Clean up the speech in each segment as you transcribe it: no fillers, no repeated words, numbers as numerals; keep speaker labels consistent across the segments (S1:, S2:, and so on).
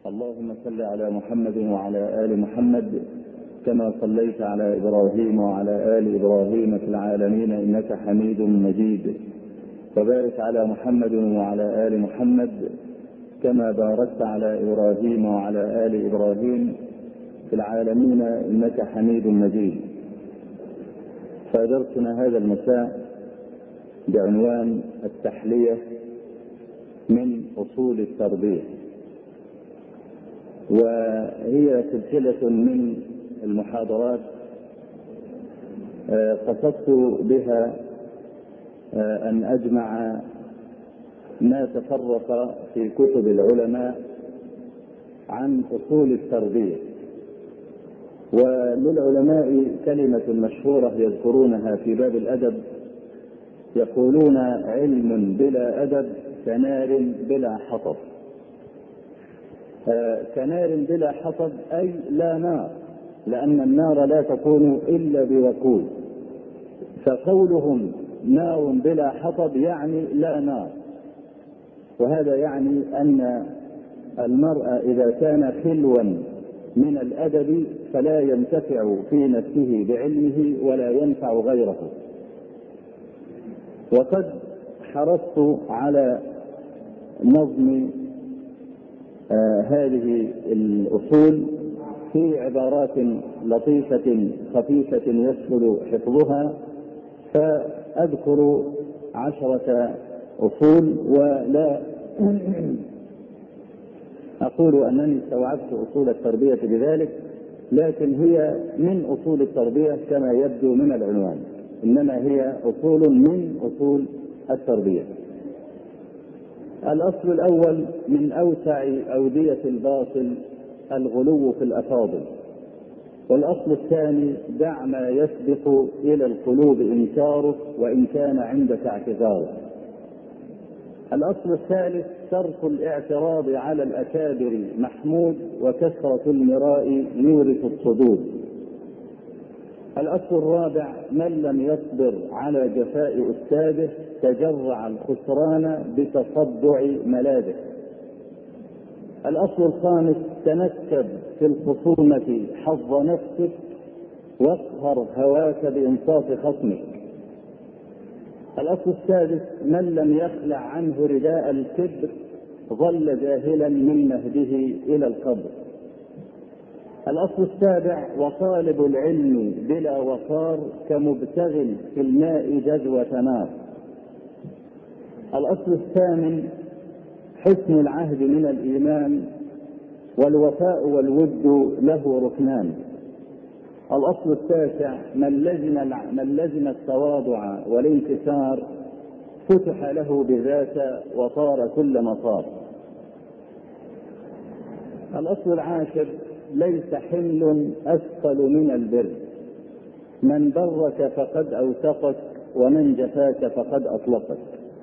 S1: اللهم صل على محمد وعلى آل محمد كما صليت على إبراهيم وعلى آل إبراهيم في العالمين إنك حميد مجيد، وبارك على محمد وعلى آل محمد كما باركت على إبراهيم وعلى آل إبراهيم في العالمين إنك حميد مجيد. فدرسنا هذا المساء بعنوان التحلية من أصول التربية، وهي سلسلة من المحاضرات قصدت بها أن أجمع ما تفرق في كتب العلماء عن أصول التربية. وللعلماء كلمة مشهورة يذكرونها في باب الأدب، يقولون: علم بلا أدب كنار بلا حطب. كنار بلا حطب أي لا نار، لأن النار لا تكون إلا بوقود، فقولهم نار بلا حطب يعني لا نار. وهذا يعني أن المرء إذا كان خلوا من الأدب فلا ينتفع في نفسه بعلمه ولا ينفع غيره. وقد حرصت على نظم هذه الأصول في عبارات لطيفة خفيفة يسهل حفظها، فأذكر 10 أصول، ولا أقول أنني استوعبت أصول التربية بذلك، لكن هي من أصول التربية كما يبدو من العنوان، إنما هي أصول من أصول التربية. الأصل الأول: من أوسع أودية الباطل الغلو في الأفاضل. والأصل الثاني: دع ما يسبق إلى القلوب إنكاره وإن كان عندك اعتذاره. الأصل الثالث: ترك الاعتراض على الأكابر محمود وكثرة المراء يورث الصدود. الأصل الرابع: من لم يصبر على جفاء أستاذه تجرع الخسران بتصدع ملاذه. الأصل الخامس: تنكب في الخصومة حظ نفسك واقهر هواك بإنصاف خصمك. الأصل السادس: من لم يخلع عنه رداء الكبر ظل جاهلا من مهده إلى القبر. الأصل السابع: وطالب العلم بلا وقار كمبتغ في الماء جذوة نار. الأصل الثامن: حسن العهد من الإيمان والوفاء والود له ركنان. الأصل التاسع: من لزم التواضع والانكسار فتح له بذاك وطار كل مطار. الأصل العاشر: ليس حمل أثقل من البر، من برك فقد أوثقك ومن جفاك فقد أطلقك.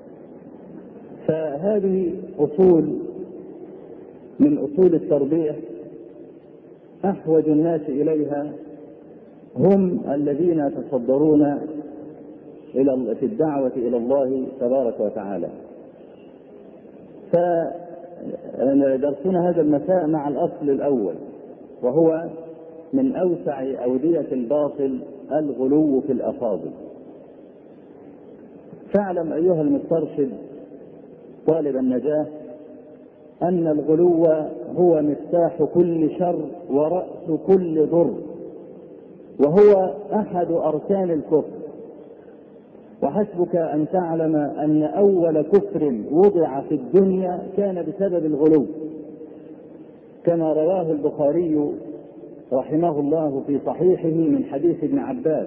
S1: فهذه أصول من أصول التربية أحوج الناس إليها هم الذين يتصدرون في الدعوة إلى الله تبارك وتعالى. فدرسنا هذا المساء مع الأصل الأول، وهو من أوسع أودية الباطل الغلو في الأفاضل. فاعلم أيها المسترشد طالب النجاة أن الغلو هو مفتاح كل شر ورأس كل ضر، وهو أحد أركان الكفر. وحسبك أن تعلم أن أول كفر وضع في الدنيا كان بسبب الغلو، كما رواه البخاري رحمه الله في صحيحه من حديث ابن عباس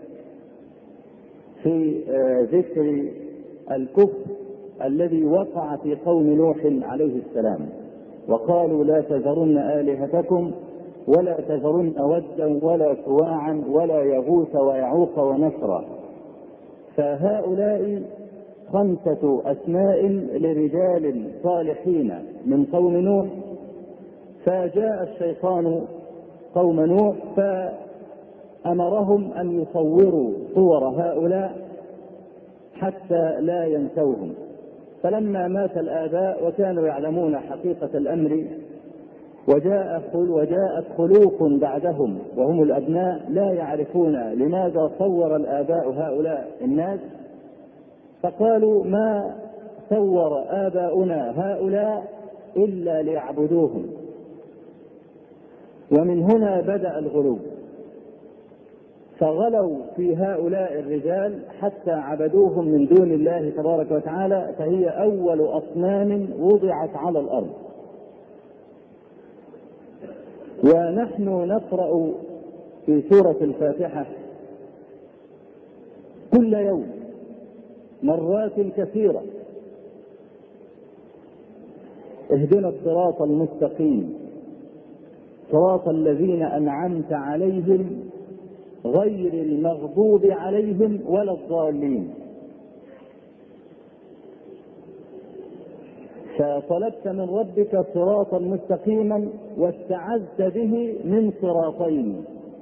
S1: في ذكر الكفر الذي وقع في قوم نوح عليه السلام، وقالوا: لا تذرن آلهتكم ولا تذرن ودا ولا سواعا ولا يغوث ويعوق ونسرا. فهؤلاء 5 أسماء لرجال صالحين من قوم نوح. فجاء الشيطان قوم نوح فأمرهم أن يصوروا صور هؤلاء حتى لا ينسوهم. فلما مات الآباء وكانوا يعلمون حقيقة الأمر وجاءت خلوق بعدهم وهم الأبناء لا يعرفون لماذا صور الآباء هؤلاء الناس، فقالوا ما صور آباؤنا هؤلاء إلا ليعبدوهم. ومن هنا بدأ الغلو، فغلوا في هؤلاء الرجال حتى عبدوهم من دون الله تبارك وتعالى، فهي أول أصنام وضعت على الأرض. ونحن نقرأ في سورة الفاتحة كل يوم مرات كثيرة: اهدنا الصراط المستقيم صراط الذين أنعمت عليهم غير المغضوب عليهم ولا الضالين. فطلبت من ربك صراطا مستقيما واستعذت به من صراطين.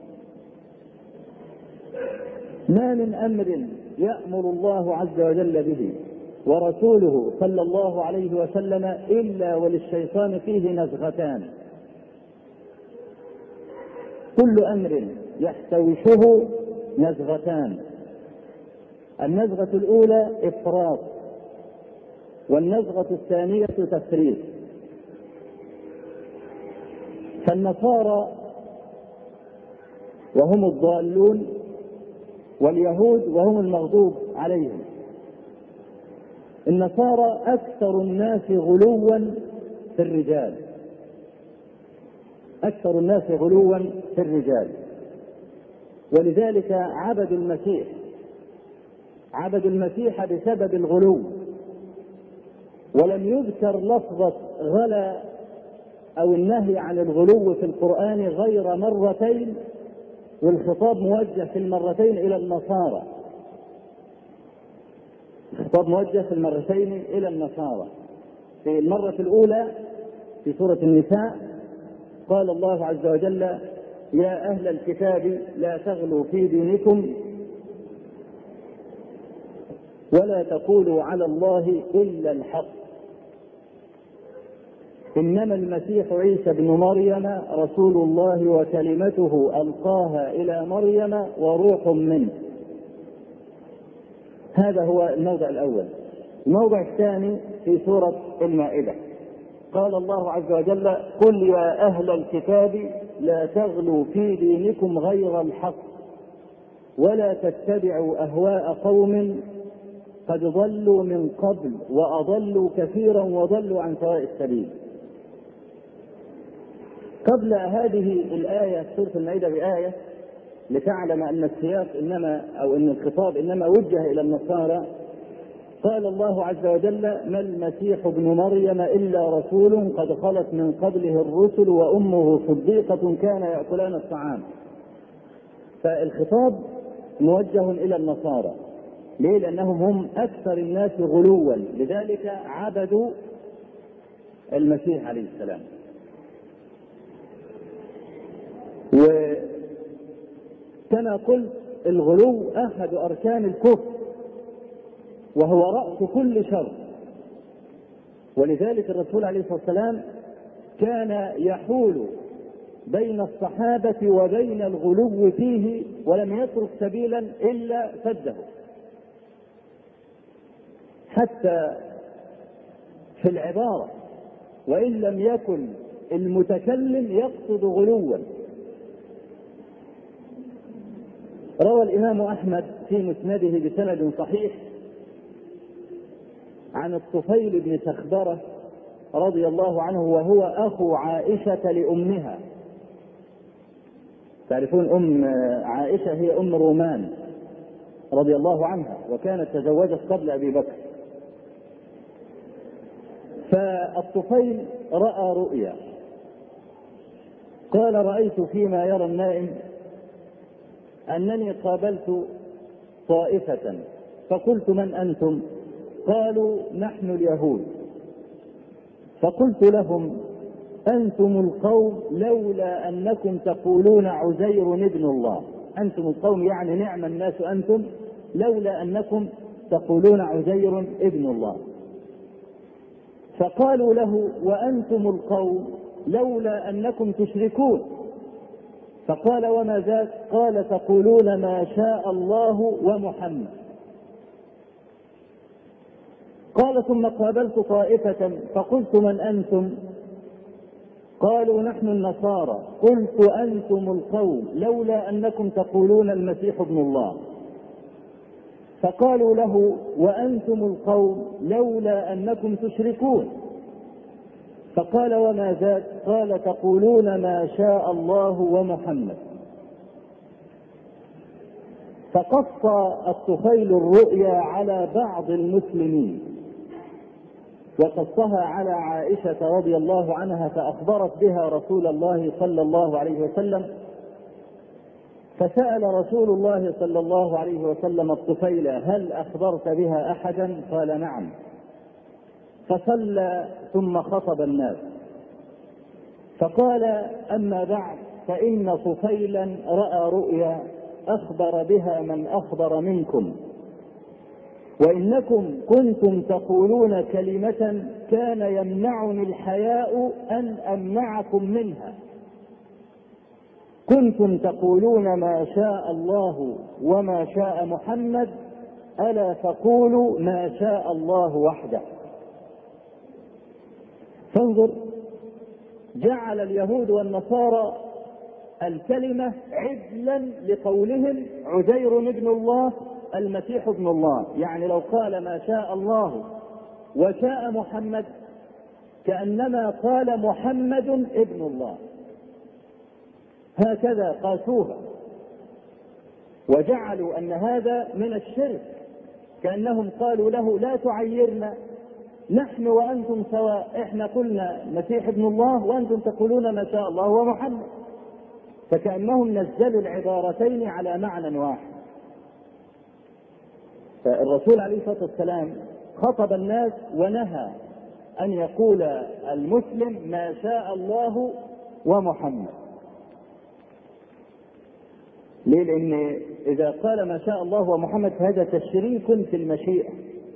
S1: ما من أمر يأمر الله عز وجل به ورسوله صلى الله عليه وسلم إلا وللشيطان فيه نزغتان. كل أمر يحتوشه نزغتان: النزغة الأولى إفراط، والنزغة الثانية تفريط. فالنصارى وهم الضالون، واليهود وهم المغضوب عليهم. النصارى أكثر الناس غلوا في الرجال، أكثر الناس غلوا في الرجال، ولذلك عبدوا المسيح بسبب الغلو. ولم يذكر لفظة غلا أو النهي عن الغلو في القرآن غير مرتين، والخطاب موجه في المرتين إلى النصارى. الخطاب موجه في المرتين إلى النصارى. في المرة الأولى في سورة النساء قال الله عز وجل: يا أهل الكتاب لا تغلوا في دينكم ولا تقولوا على الله إلا الحق، إنما المسيح عيسى بن مريم رسول الله وكلمته ألقاها إلى مريم وروح منه. هذا هو الموضع الأول. الموضع الثاني في سورة المائدة قال الله عز وجل: قل يا أهل الكتاب لا تغلوا في دينكم غير الحق ولا تتبعوا أهواء قوم قد ضلوا من قبل وأضلوا كثيرا وضلوا عن سواء السبيل. قبل هذه الآية سورة المائدة بآية لتعلم أن السياق أن الخطاب إنما وجه إلى النصارى. قال الله عز وجل: ما المسيح ابن مريم إلا رسول قد خلت من قبله الرسل وأمه صديقة كان يأكلان الطعام. فالخطاب موجه إلى النصارى. ليه؟ لأنهم هم أكثر الناس غلوا، لذلك عبدوا المسيح عليه السلام. وكما قلت الغلو أحد أركان الكفر وهو رأس كل شر، ولذلك الرسول عليه الصلاة والسلام كان يحول بين الصحابة وبين الغلو فيه ولم يترك سبيلا إلا سده. حتى في العبارة وإن لم يكن المتكلم يقصد غلوا. روى الإمام أحمد في مسنده بسند صحيح عن الطفيل بن سخبرة رضي الله عنه، وهو أخو عائشة لأمها. تعرفون أم عائشة هي أم رومان رضي الله عنها، وكانت تزوجت قبل أبي بكر. فالطفيل رأى رؤيا قال: رأيت فيما يرى النائم أنني قابلت طائفة فقلت: من أنتم؟ قالوا: نحن اليهود. فقلت لهم: أنتم القوم لولا أنكم تقولون عزير ابن الله. أنتم القوم يعني نعم الناس أنتم لولا أنكم تقولون عزير ابن الله. فقالوا له: وأنتم القوم لولا أنكم تشركون. فقال وما ذاك؟ قال تقولون ما شاء الله ومحمد. قال ثم قابلت طائفة فقلت من أنتم؟ قالوا نحن النصارى. قلت أنتم القوم لولا أنكم تقولون المسيح ابن الله. فقالوا له وأنتم القوم لولا أنكم تشركون. فقال وما ذاك؟ قال تقولون ما شاء الله ومحمد. فقص الطفيل الرؤيا على بعض المسلمين وقصها على عائشة رضي الله عنها، فأخبرت بها رسول الله صلى الله عليه وسلم. فسأل رسول الله صلى الله عليه وسلم الطفيل هل أخبرت بها أحدا؟ قال نعم. فصلى ثم خطب الناس فقال أما بعد فإن طفيلا رأى رؤيا أخبر بها من أخبر منكم، وإنكم كنتم تقولون كلمة كان يمنعني الحياء أن أمنعكم منها. كنتم تقولون ما شاء الله وما شاء محمد، ألا فقولوا ما شاء الله وحده. فانظر، جعل اليهود والنصارى الكلمة عدلا لقولهم عزير ابن الله المسيح ابن الله. يعني لو قال ما شاء الله وشاء محمد كأنما قال محمد ابن الله. هكذا قاسوها وجعلوا أن هذا من الشرك، كأنهم قالوا له لا تعيرنا، نحن وأنتم سواء، احنا قلنا مسيح ابن الله وأنتم تقولون ما شاء الله ومحمد. فكأنهم نزلوا العبارتين على معنى واحد. فالرسول عليه الصلاة والسلام خطب الناس ونهى أن يقول المسلم ما شاء الله ومحمد. ليه؟ لأن إذا قال ما شاء الله ومحمد فهذا تشريك في المشيئة.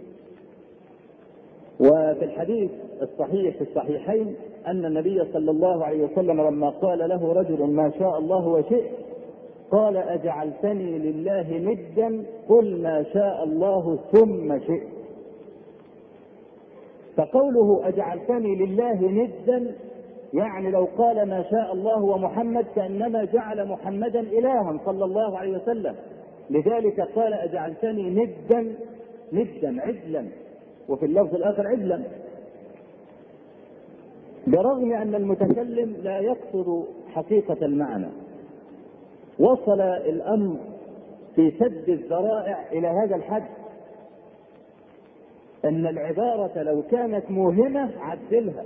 S1: وفي الحديث الصحيح في الصحيحين أن النبي صلى الله عليه وسلم لما قال له رجل ما شاء الله وشئت قال أجعلتني لله ندا؟ قل ما شاء الله ثم شئت. فقوله أجعلتني لله ندا يعني لو قال ما شاء الله ومحمد كأنما جعل محمدا إلها صلى الله عليه وسلم. لذلك قال أجعلتني ندا عدلا، وفي اللفظ الآخر عدلا، برغم أن المتكلم لا يقصد حقيقة المعنى. وصل الأمر في سد الذرائع إلى هذا الحد أن العبارة لو كانت موهمة عدلها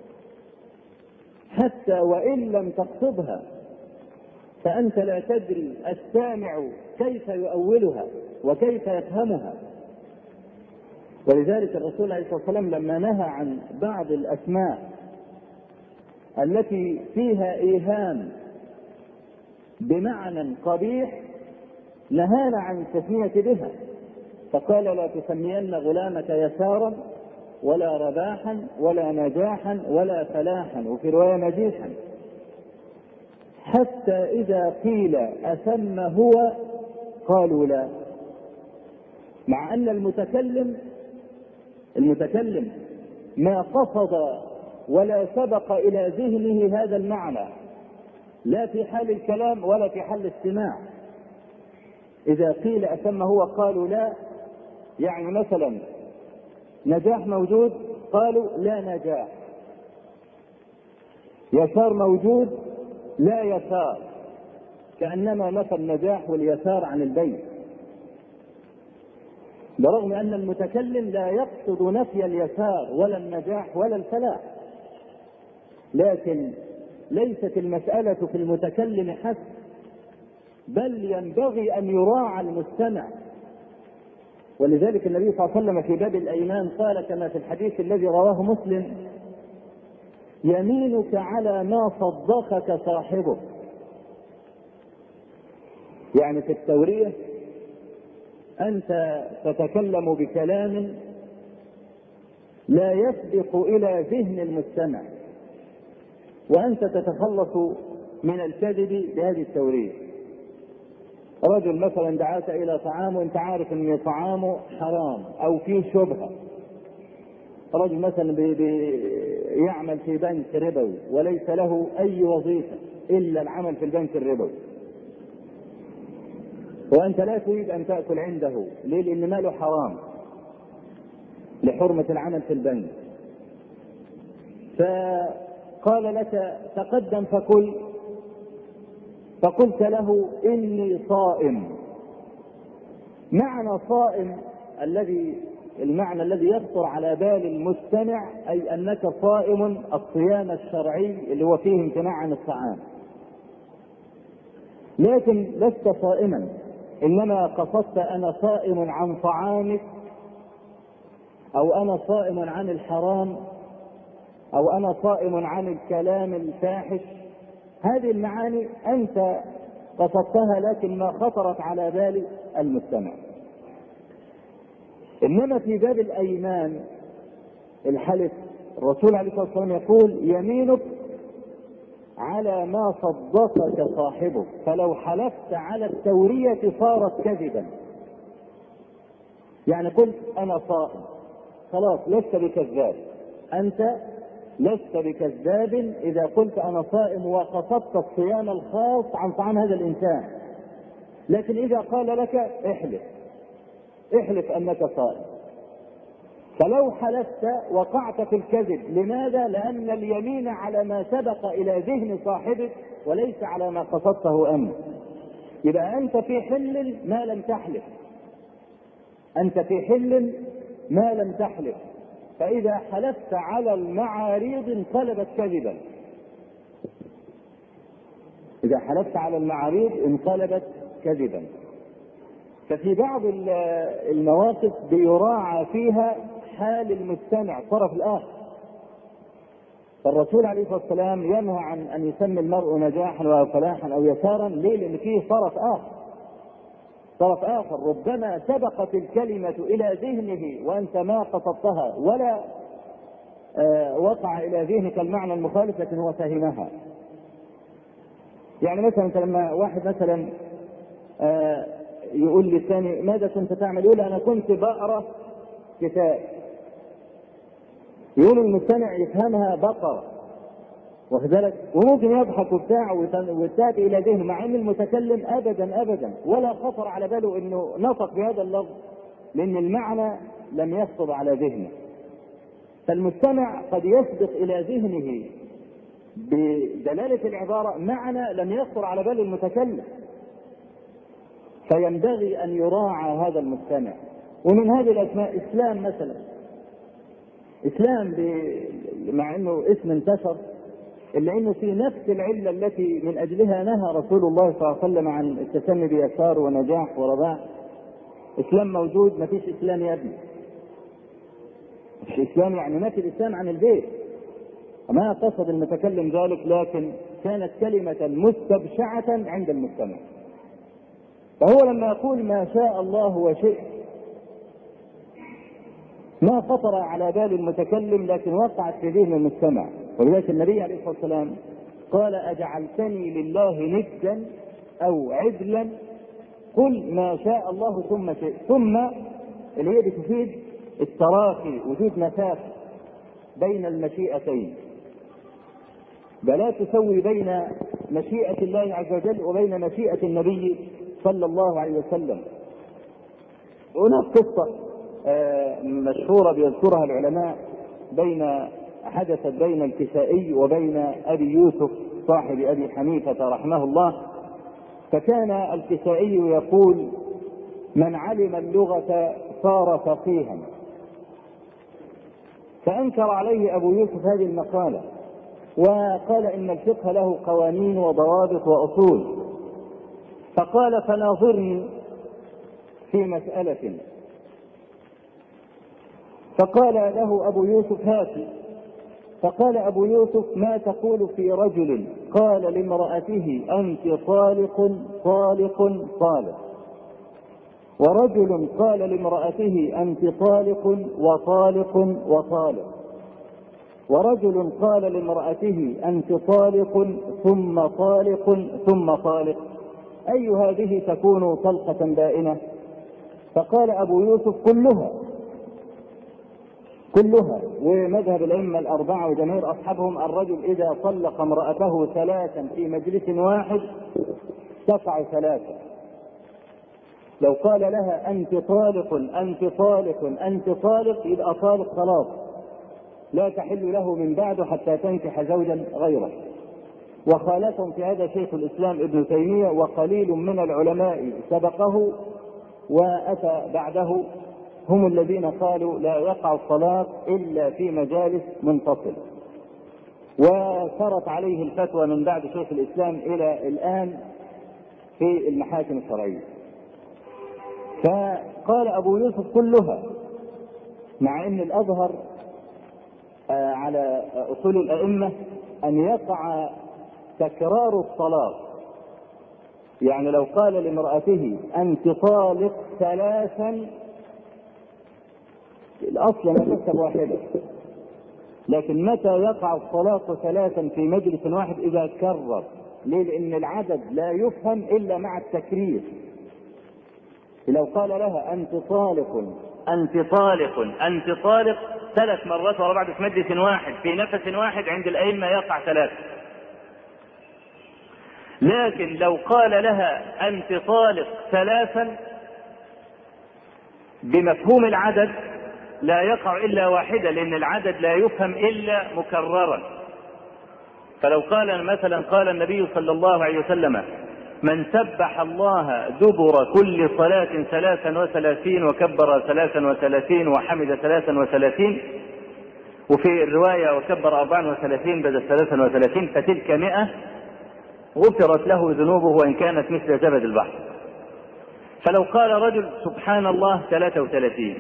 S1: حتى وإن لم تقصدها، فأنت لا تدري السامع كيف يؤولها وكيف يفهمها. ولذلك الرسول عليه الصلاة والسلام لما نهى عن بعض الأسماء التي فيها إيهام بمعنى قبيح نهانا عن التسمية بها، فقال لا تسمين غلامك يسارا ولا رباحا ولا نجاحا ولا فلاحا، وفي رواية نجيحا، حتى إذا قيل أسم هو قالوا لا. مع أن المتكلم ما قصد ولا سبق إلى ذهنه هذا المعنى لا في حال الكلام ولا في حال الاستماع. إذا قيل أسم هو قالوا لا، يعني مثلا نجاح موجود قالوا لا نجاح، يسار موجود لا يسار، كأنما نفى النجاح واليسار عن البيت، برغم أن المتكلم لا يقصد نفي اليسار ولا النجاح ولا الفلاح. لكن ليست المسألة في المتكلم حسب، بل ينبغي أن يراعى المستمع. ولذلك النبي صلى الله عليه وسلم في باب الأيمان قال كما في الحديث الذي رواه مسلم: يمينك على ما صدقك صاحبك. يعني في التورية أنت تتكلم بكلام لا يسبق إلى ذهن المستمع، وأنت تتخلص من الكذب بهذه التورية. رجل مثلا دعاك إلى طعام وأنت عارف أن طعامه حرام أو فيه شبهة. رجل مثلا يعمل في بنك ربوي وليس له أي وظيفة إلا العمل في البنك الربوي، وأنت لا تريد أن تأكل عنده. ليه؟ لأن ماله حرام لحرمة العمل في البنك. فقال لك تقدم فكل، فقلت له إني صائم. معنى صائم المعنى الذي يخطر على بال المستمع أي أنك صائم الصيام الشرعي اللي هو فيه امتناع عن الطعام، لكن لست صائما، إنما قصدت أنا صائم عن طعامك، أو أنا صائم عن الحرام، أو أنا صائم عن الكلام الفاحش. هذه المعاني أنت قصدتها لكن ما خطرت على بال المستمع. إنما في باب الأيمان الحلف الرسول عليه الصلاة والسلام يقول يمينك على ما صدقك صاحبك، فلو حلفت على التورية صارت كذبا. يعني قلت أنا صائم، خلاص لست بكذاب، أنت لست بكذاب إذا قلت أنا صائم وقصدت الصيام الخاص عن طعام هذا الإنسان. لكن إذا قال لك احلف أنك صائم، فلو حلفت وقعت في الكذب. لماذا؟ لأن اليمين على ما سبق إلى ذهن صاحبك وليس على ما قصدته أنت. يبقى أنت في حل ما لم تحلف، أنت في حل ما لم تحلف. فإذا حلفت على المعاريض انقلبت كذبا، إذا حلفت على المعاريض انقلبت كذبا. ففي بعض المواقف بيراعى فيها حال المستمع الطرف الآخر. فالرسول عليه الصلاة والسلام ينهى عن أن يسمي المرء نجاحا أو فلاحا أو يسارا. ليه؟ لأن فيه طرف آخر ربما سبقت الكلمة إلى ذهنه وأنت ما قصدتها ولا وقع إلى ذهنك المعنى المخالف، لكن هو فهمها. يعني مثلا أنت لما واحد مثلا يقول للثاني ماذا كنت تعمل؟ يقول أنا كنت بقرأ كتاب. يقول المستمع يفهمها بقرة، واخد بالك، وممكن يضحك وبتاع وتاتي الى ذهنه، مع ان المتكلم ابدا ولا خطر على باله انه نطق بهذا اللفظ، لان المعنى لم يخطر على ذهنه. فالمستمع قد يسبق الى ذهنه بدلاله العباره معنى لم يخطر على بال المتكلم، فينبغي ان يراعى هذا المستمع. ومن هذه الاسماء اسلام مثلا. اسلام مع انه اسم انتشر، إلا أنه في نفس العلة التي من أجلها نهى رسول الله صلى الله عليه وسلم عن التسمي بيسار ونجاح ورباح. إسلام موجود، ما فيش إسلام يا ابني. مش إسلام يعني نفي الإسلام عن البيت، وما قصد المتكلم ذلك، لكن كانت كلمة مستبشعة عند المستمع. فهو لما يقول ما شاء الله وشئت ما خطر على بال المتكلم، لكن وقعت في ذهن المستمع. ولذلك النبي عليه الصلاة والسلام قال أجعلتني لله ندا أو عدلا؟ قل ما شاء الله ثم شئت. ثم اللي هي بتفيد التراخي، وجود مسافة بين المشيئتين، فلا تسوي بين مشيئة الله عز وجل وبين مشيئة النبي صلى الله عليه وسلم. هناك قصة مشهورة بيذكرها العلماء حدثت بين الكسائي وبين أبي يوسف صاحب أبي حنيفة رحمه الله. فكان الكسائي يقول من علم اللغة صار فقيها، فأنكر عليه أبو يوسف هذه المقالة وقال إن الفقه له قوانين وضوابط وأصول. فقال فناظرني في مسألة. فقال له أبو يوسف هاتي. فقال أبو يوسف ما تقول في رجل قال لامرأته أنت طالق طالق طالق، ورجل قال لامرأته أنت طالق وطالق وطالق؟ ورجل قال لامرأته أنت طالق ثم طالق ثم طالق، أي هذه تكون طلقة بائنة؟ فقال أبو يوسف كلها. ومذهب الأئمة الأربعة وجماهير أصحابهم الرجل إذا طلق امرأته 3 في مجلس واحد تقع 3. لو قال لها أنت طالق أنت طالق أنت طالق يبقى طالق خلاص، لا تحل له من بعده حتى تنكح زوجا غيره. وخالفهم في هذا شيخ الإسلام ابن تيمية وقليل من العلماء سبقه وأتى بعده، هم الذين قالوا لا يقع الطلاق إلا في مجالس منفصل. وسرت عليه الفتوى من بعد شيخ الإسلام إلى الآن في المحاكم الشرعية. فقال أبو يوسف كلها، مع أن الأظهر على أصول الأئمة أن يقع تكرار الطلاق. يعني لو قال لامرأته أنت طالق 3 الأصل ما تكتب واحدة، لكن متى يقع الطلاق 3 في مجلس واحد؟ إذا كرر. ليه؟ لأن العدد لا يفهم إلا مع التكرير. لو قال لها أنت طالق أنت طالق أنت طالق 3 مرات ورا بعض في مجلس واحد في نفس واحد، عند الأئمة يقع 3. لكن لو قال لها أنت طالق 3 بمفهوم العدد لا يقع إلا واحدة، لأن العدد لا يفهم إلا مكررا. فلو قال مثلا قال النبي صلى الله عليه وسلم من سبح الله دبر كل صلاة 33 وكبر 33 وحمد 33، وفي الرواية وكبر 34 بدل 33، فتلك 100 غفرت له ذنوبه وإن كانت مثل زبد البحر. فلو قال رجل سبحان الله 33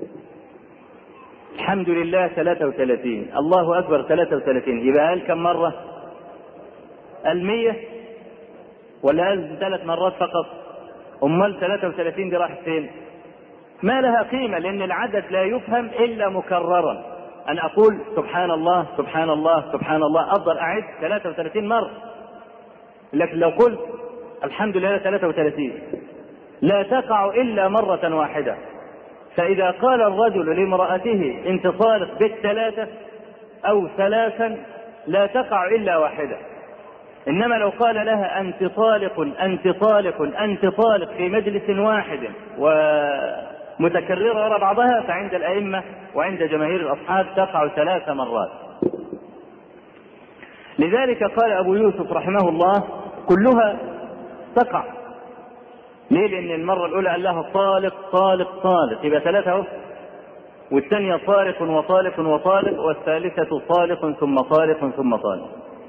S1: الحمد لله 33 الله أكبر 33، يبقى قال كم مرة؟ 100 ولا قال 3 مرات فقط؟ أمال 33 دي راحت فين؟ ما لها قيمة، لأن العدد لا يفهم إلا مكررا. أن أقول سبحان الله سبحان الله سبحان الله أفضل أعد 33 مرة، لكن لو قلت الحمد لله 33 لا تقع إلا مرة واحدة. فإذا قال الرجل لامرأته انت طالق ب3 أو 3 لا تقع إلا واحدة. إنما لو قال لها أنت طالق أنت طالق أنت طالق في مجلس واحد ومتكررة وراء بعضها، فعند الأئمة وعند جماهير الأصحاب تقع 3 مرات. لذلك قال أبو يوسف رحمه الله كلها تقع. ليه؟ لأن المرة الأولى قال لها طالق طالق طالق يبقى 3 اهو، والثانية طالق وطالق وطالق، والثالثة طالق ثم طالق ثم طالق.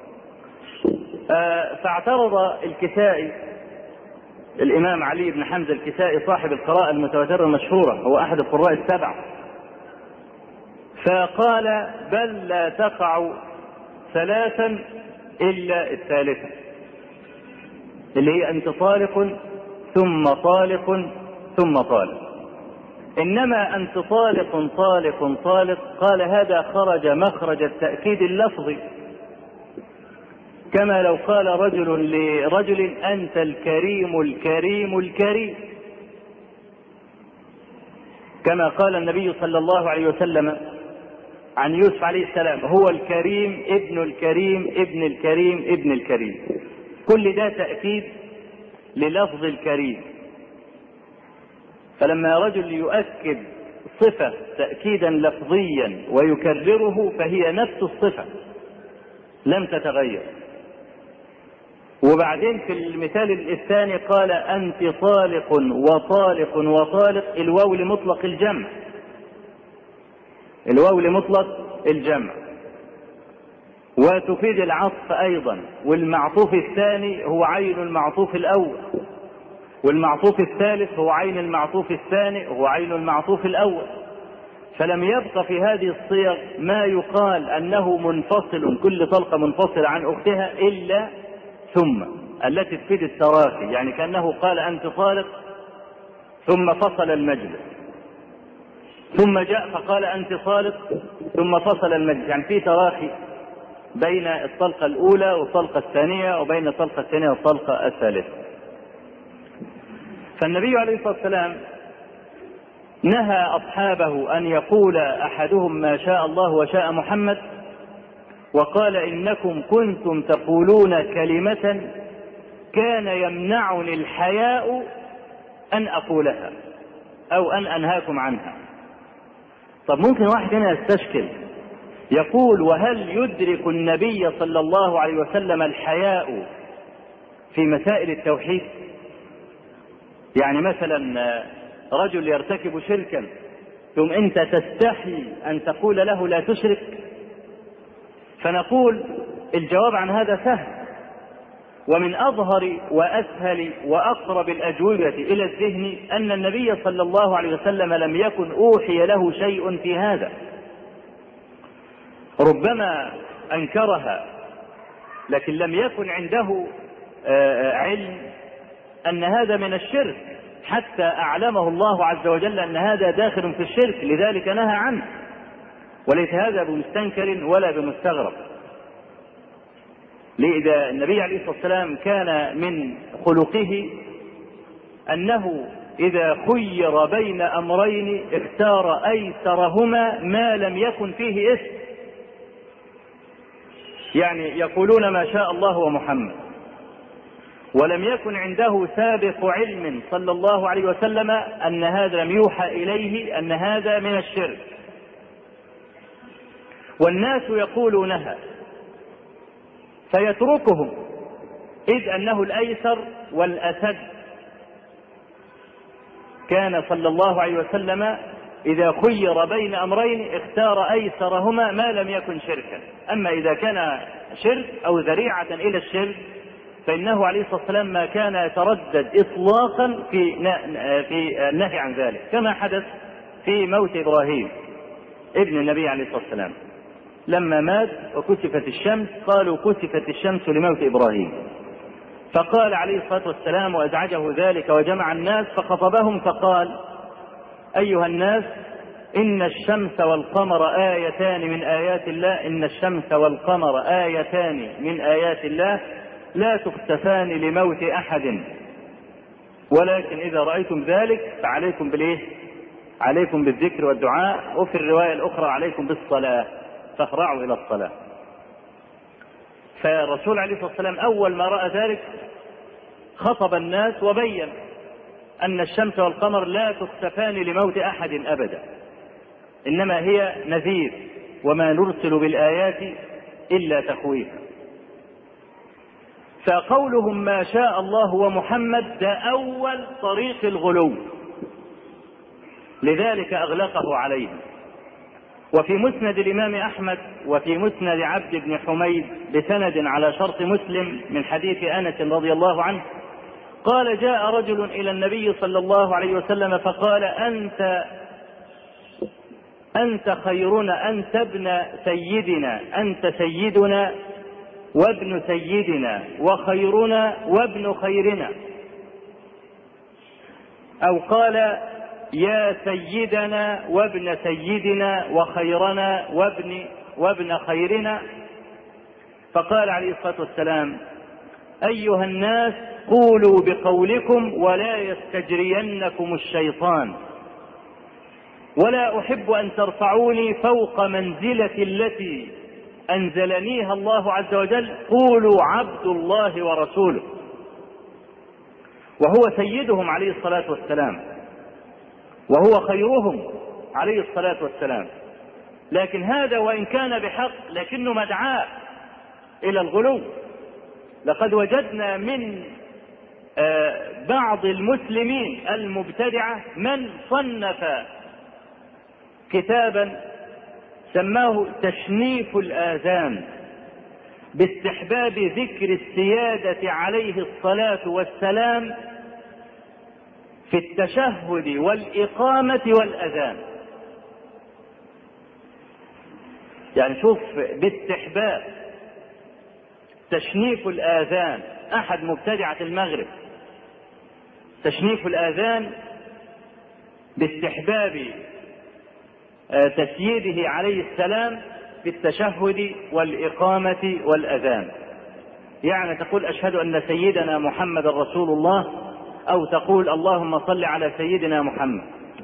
S1: فاعترض الكسائي، الإمام علي بن حمزة الكسائي صاحب القراءة المتواترة المشهورة، هو أحد القراء ال7، فقال بل لا تقع 3 إلا الثالثة اللي هي أنت طالق ثم طالق ثم طالق. إنما أنت طالق طالق طالق قال هذا خرج مخرج التأكيد اللفظي، كما لو قال رجل لرجل أنت الكريم الكريم الكريم، كما قال النبي صلى الله عليه وسلم عن يوسف عليه السلام هو الكريم ابن الكريم ابن الكريم ابن الكريم. كل ده تأكيد للفظ الكريم. فلما رجل يؤكد صفة تأكيدا لفظيا ويكرره فهي نفس الصفة لم تتغير. وبعدين في المثال الثاني قال أنت طالق وطالق وطالق، الواو لمطلق الجمع، الواو لمطلق الجمع وتفيد العطف أيضا، والمعطوف الثاني هو عين المعطوف الأول، والمعطوف الثالث هو عين المعطوف الثاني هو عين المعطوف الأول. فلم يبق في هذه الصيغ ما يقال أنه منفصل كل طلقة منفصلة عن أختها إلا ثم التي تفيد التراخي، يعني كأنه قال أنت طالق ثم فصل المجلس. ثم جاء فقال أنت طالق، ثم فصل المجلس. يعني في تراخي بين الطلقة الأولى والطلقة الثانية، وبين الطلقة الثانية والطلقة الثالثة. فالنبي عليه الصلاة والسلام نهى أصحابه أن يقول أحدهم ما شاء الله وشاء محمد، وقال إنكم كنتم تقولون كلمة كان يمنعني الحياء أن أقولها أو أن أنهاكم عنها. طب ممكن واحد هنا يستشكل يقول وهل يدرك النبي صلى الله عليه وسلم الحياء في مسائل التوحيد؟ يعني مثلا رجل يرتكب شركا ثم أنت تستحي أن تقول له لا تشرك، فنقول الجواب عن هذا سهل، ومن أظهر وأسهل وأقرب الأجوبة إلى الذهن أن النبي صلى الله عليه وسلم لم يكن أوحي له شيء في هذا، ربما أنكرها لكن لم يكن عنده علم أن هذا من الشرك، حتى أعلمه الله عز وجل أن هذا داخل في الشرك، لذلك نهى عنه، وليس هذا بمستنكر ولا بمستغرب. لذا النبي عليه الصلاة والسلام كان من خلقه أنه إذا خير بين أمرين اختار أيسرهما ما لم يكن فيه إثم. يعني يقولون ما شاء الله ومحمد، ولم يكن عنده سابق علم صلى الله عليه وسلم أن هذا لم يوحى إليه أن هذا من الشرك، والناس يقولونها فيتركهم، إذ أنه الأيسر والأسد. كان صلى الله عليه وسلم إذا خير بين أمرين اختار أيسرهما ما لم يكن شركا. أما إذا كان شرك أو ذريعة إلى الشرك فإنه عليه الصلاة والسلام ما كان يتردد إطلاقا في النهي عن ذلك، كما حدث في موت إبراهيم ابن النبي عليه الصلاة والسلام لما مات وكسفت الشمس، قالوا كسفت الشمس لموت إبراهيم، فقال عليه الصلاة والسلام وأزعجه ذلك وجمع الناس فخطبهم فقال أيها الناس إن الشمس والقمر آيتان من آيات الله، إن الشمس والقمر آيتان من آيات الله لا تخسفان لموت أحد، ولكن إذا رأيتم ذلك فعليكم بالإيه؟ عليكم بالذكر والدعاء، وفي الرواية الأخرى عليكم بالصلاة، فافرعوا إلى الصلاة. فالرسول عليه الصلاة والسلام أول ما رأى ذلك خطب الناس وبين أن الشمس والقمر لا تخسفان لموت أحد أبدا، إنما هي نذير، وما نرسل بالآيات إلا تخويفا. فقولهم ما شاء الله ومحمد ده أول طريق الغلو، لذلك أغلقه عليهم. وفي مسند الإمام أحمد وفي مسند عبد بن حميد بسند على شرط مسلم من حديث أنس رضي الله عنه قال جاء رجل إلى النبي صلى الله عليه وسلم فقال أنت خيرنا، أنت ابن سيدنا، أنت سيدنا وابن سيدنا وخيرنا وابن خيرنا، أو قال يا سيدنا وابن سيدنا وخيرنا وابن خيرنا. فقال عليه الصلاة والسلام أيها الناس قولوا بقولكم ولا يستجرينكم الشيطان، ولا أحب أن ترفعوني فوق منزلة التي أنزلنيها الله عز وجل، قولوا عبد الله ورسوله. وهو سيدهم عليه الصلاة والسلام وهو خيرهم عليه الصلاة والسلام، لكن هذا وإن كان بحق لكنه مدعاة إلى الغلو. لقد وجدنا من بعض المسلمين المبتدعة من صنف كتابا سماه تشنيف الآذان باستحباب ذكر السيادة عليه الصلاة والسلام في التشهد والإقامة والأذان. يعني شوف باستحباب تشنيف الآذان، أحد مبتدعة المغرب تشنيف الآذان باستحباب
S2: تسييده عليه السلام بالتشهد والإقامة والأذان. يعني تقول أشهد أن سيدنا محمد رسول الله، أو تقول اللهم صل على سيدنا محمد.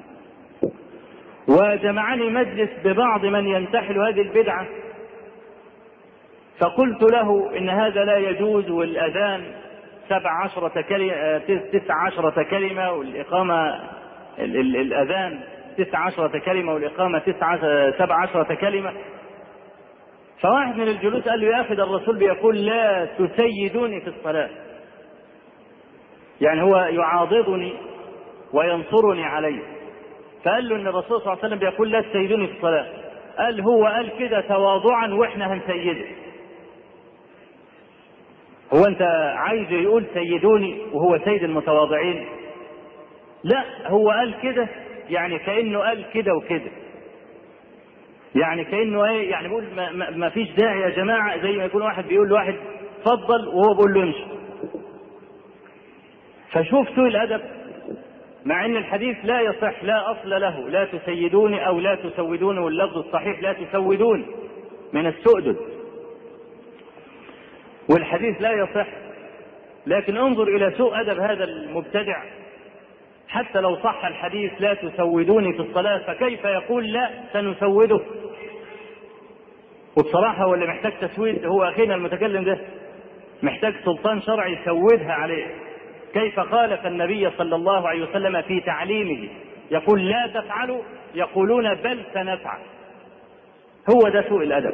S2: وجمعني مجلس ببعض من ينتحل هذه البدعة، فقلت له إن هذا لا يجوز، والأذان 19 كلمة والإقامة الأذان 19 كلمة والإقامة 17 كلمة. فواحد من الجلوس قال له يا أخي الرسول بيقول لا تسيدوني في الصلاة، يعني هو يعاضدني وينصرني عليه. فقال له ان الرسول صلى الله عليه وسلم بيقول لا تسيدوني في الصلاة. قال هو قال كده تواضعا واحنا هنسيده. هو انت عايز يقول سيدوني وهو سيد المتواضعين؟ لا، هو قال كده يعني كأنه قال كده وكده، يعني كأنه ايه، يعني بيقول ما فيش داعي يا جماعة، زي ما يكون واحد بيقول لواحد اتفضل وهو بيقول له امشي. فشوف سوء الأدب، مع ان الحديث لا يصح، لا اصل له، لا تسيدوني او لا تسودون، واللفظ الصحيح لا تسودون من السؤدد، والحديث لا يصح. لكن انظر الى سوء ادب هذا المبتدع، حتى لو صح الحديث لا تسودوني في الصلاة، فكيف يقول لا سنسوده؟ وبصراحة هو اللي محتاج تسويد هو اخينا المتكلم ده، محتاج سلطان شرعي يسودها عليه. كيف خالف النبي صلى الله عليه وسلم في تعليمه، يقول لا تفعلوا، يقولون بل سنفعل. هو ده سوء الأدب،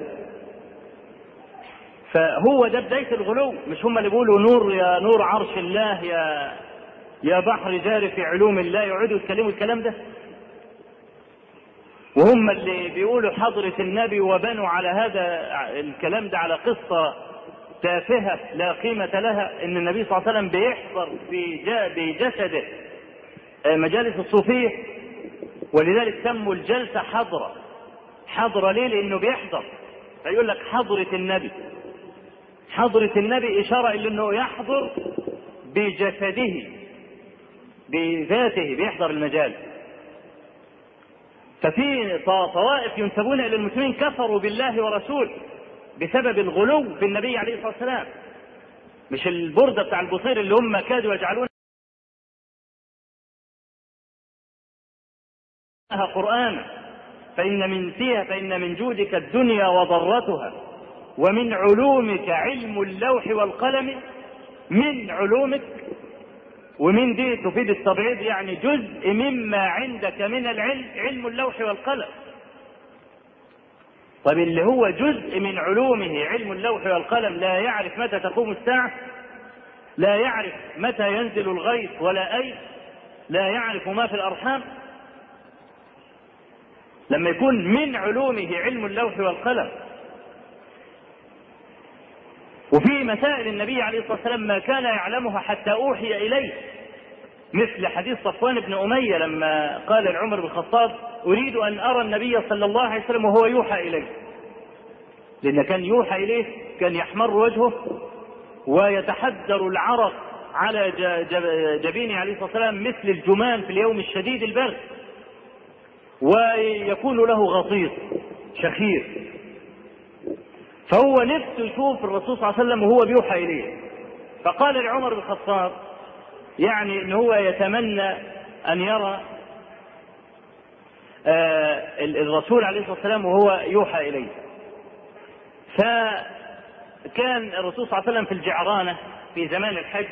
S2: فهو ده بداية الغلو. مش هم اللي بيقولوا نور يا نور عرش الله يا بحر جاري في علوم الله، يقعدوا يتكلموا الكلام ده؟ وهم اللي بيقولوا حضرة النبي وبنوا على هذا الكلام ده على قصة تافهة لا قيمة لها، ان النبي صلى الله عليه وسلم بيحضر بجسده مجالس الصوفية، ولذلك سموا الجلسة حضرة. حضرة ليه؟ لانه بيحضر، فيقول لك حضرة النبي. حضرة النبي اشارة الى انه يحضر بجسده بذاته، بيحضر المجال. ففي طوائف ينسبون الى المسلمين كفروا بالله ورسوله بسبب الغلو في النبي عليه الصلاة والسلام. مش البردة بتاع البصير اللي هم كادوا يجعلونها قرآنا، فإن من جودك الدنيا وضرتها، ومن علومك علم اللوح والقلم. من علومك، ومن دي تفيد التبعيض، يعني جزء مما عندك من العلم علم اللوح والقلم. طب اللي هو جزء من علومه علم اللوح والقلم لا يعرف متى تقوم الساعة، لا يعرف متى ينزل الغيث ولا أي، لا يعرف ما في الأرحام. لما يكون من علومه علم اللوح والقلم. وفي مسائل النبي عليه الصلاة والسلام ما كان يعلمها حتى أوحي إليه، مثل حديث صفوان بن أمية لما قال لعمر بن الخطاب أريد أن أرى النبي صلى الله عليه وسلم وهو يوحى إليه، لأن كان يوحى إليه كان يحمر وجهه ويتحدر العرق على جبينه عليه الصلاة والسلام مثل الجمان في اليوم الشديد البرد، ويكون له غطيس شخير. فهو نفسه يشوف الرسول صلى الله عليه وسلم وهو بيوحى إليه، فقال لعمر بن الخطاب يعني ان هو يتمنى ان يرى الرسول عليه الصلاة والسلام وهو يوحى إليه. فكان الرسول صلى الله عليه وسلم في الجعرانة في زمان الحج،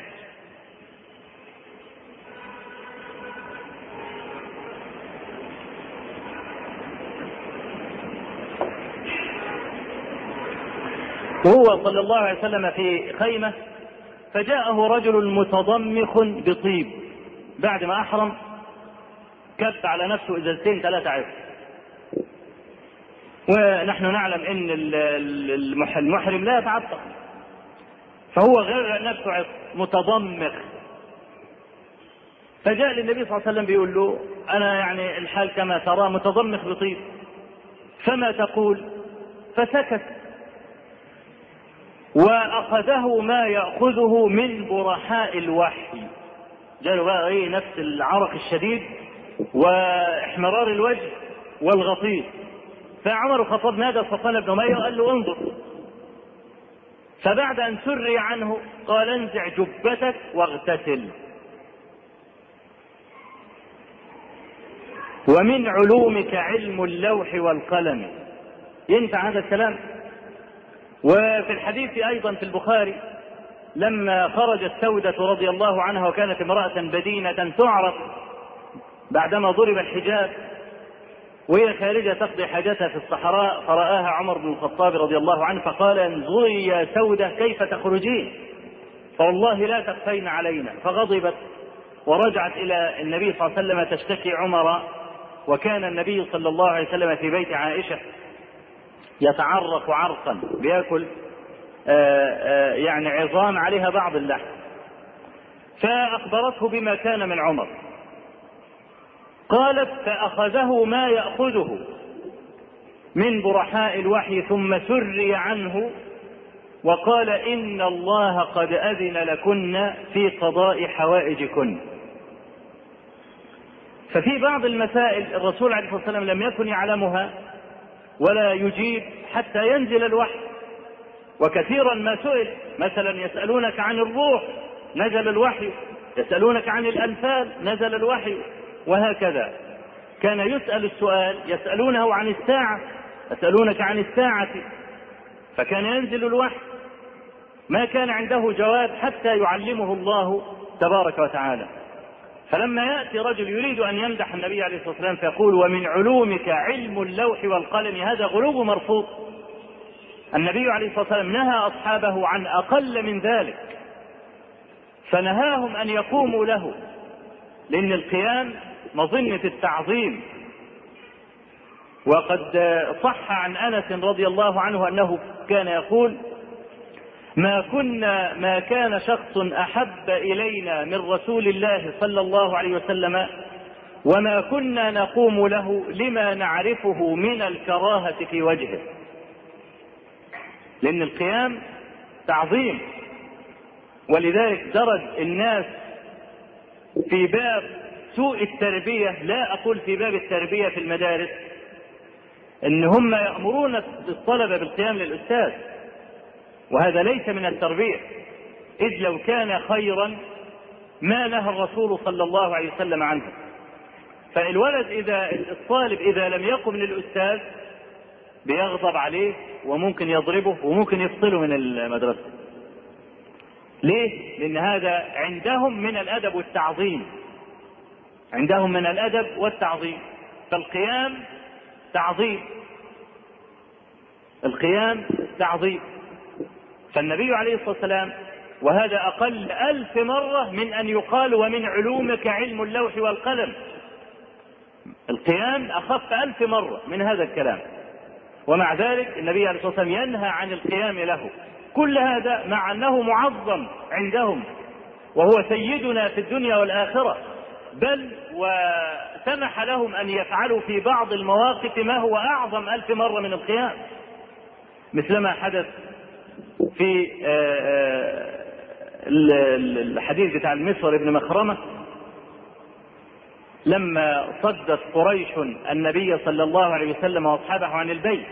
S2: وهو صلى الله عليه وسلم في خيمة، فجاءه رجل متضمخ بطيب بعد ما أحرم، كب على نفسه إزازتين 3 عصر. ونحن نعلم ان المحرم لا يتعطر، فهو غير نفسه عصر متضمخ. فجاء للنبي صلى الله عليه وسلم بيقول له أنا يعني الحال كما ترى متضمخ بطيب، فما تقول؟ فسكت، وأخذه ما يأخذه من برحاء الوحي. جاله بقى ايه، نفس العرق الشديد واحمرار الوجه والغطيس. فعمر الخطاب نادى صفوان بن أمية وقال له انظر. فبعد أن سري عنه قال انزع جبتك واغتسل. ومن علومك علم اللوح والقلم. ينفع هذا الكلام؟ وفي الحديث أيضا في البخاري لما خرجت سودة رضي الله عنها وكانت امرأة بدينة تعرف بعدما ضرب الحجاب وهي خارجة تقضي حاجتها في الصحراء، فرآها عمر بن الخطاب رضي الله عنه فقال انظري يا سودة كيف تخرجين فوالله لا تخفين علينا. فغضبت ورجعت إلى النبي صلى الله عليه وسلم تشتكي عمر، وكان النبي صلى الله عليه وسلم في بيت عائشة يتعرق عرقا بيأكل يعني عظام عليها بعض اللحم، فأخبرته بما كان من عمر. قالت فأخذه ما يأخذه من برحاء الوحي ثم سري عنه وقال إن الله قد أذن لكن في قضاء حوائجكن. ففي بعض المسائل الرسول عليه الصلاة والسلام لم يكن يعلمها ولا يجيب حتى ينزل الوحي، وكثيرا ما سئل، مثلا يسألونك عن الروح نزل الوحي، يسألونك عن الأنفال نزل الوحي، وهكذا. كان يسأل السؤال يسألونه عن الساعة، يسألونك عن الساعة، فكان ينزل الوحي، ما كان عنده جواب حتى يعلمه الله تبارك وتعالى. فلما يأتي رجل يريد أن يمدح النبي عليه الصلاة والسلام فيقول ومن علومك علم اللوح والقلم، هذا غلو مرفوض. النبي عليه الصلاة والسلام نهى أصحابه عن أقل من ذلك، فنهاهم أن يقوموا له، لأن القيام مظنة التعظيم. وقد صح عن أنس رضي الله عنه أنه كان يقول ما كان شخص أحب إلينا من رسول الله صلى الله عليه وسلم وما كنا نقوم له لما نعرفه من الكراهة في وجهه، لأن القيام تعظيم. ولذلك درج الناس في باب سوء التربية، لا أقول في باب التربية في المدارس، إن هم يأمرون الطلبة بالقيام للأستاذ، وهذا ليس من التربية، إذ لو كان خيرا ما نهى الرسول صلى الله عليه وسلم عنه. فالولد الطالب إذا لم يقم للأستاذ بيغضب عليه وممكن يضربه وممكن يفصله من المدرسة. ليه؟ لأن هذا عندهم من الأدب والتعظيم، عندهم من الأدب والتعظيم. فالقيام تعظيم، القيام تعظيم. فالنبي عليه الصلاة والسلام، وهذا أقل 1000 مرة من أن يقال ومن علومك علم اللوح والقلم، القيام أخف 1000 مرة من هذا الكلام، ومع ذلك النبي عليه الصلاة والسلام ينهى عن القيام له. كل هذا مع أنه معظم عندهم وهو سيدنا في الدنيا والآخرة، بل وسمح لهم أن يفعلوا في بعض المواقف ما هو أعظم 1000 مرة من القيام، مثلما حدث في الحديث بتاع المسور بن مخرمة لما صدت قريش النبي صلى الله عليه وسلم واصحابه عن البيت.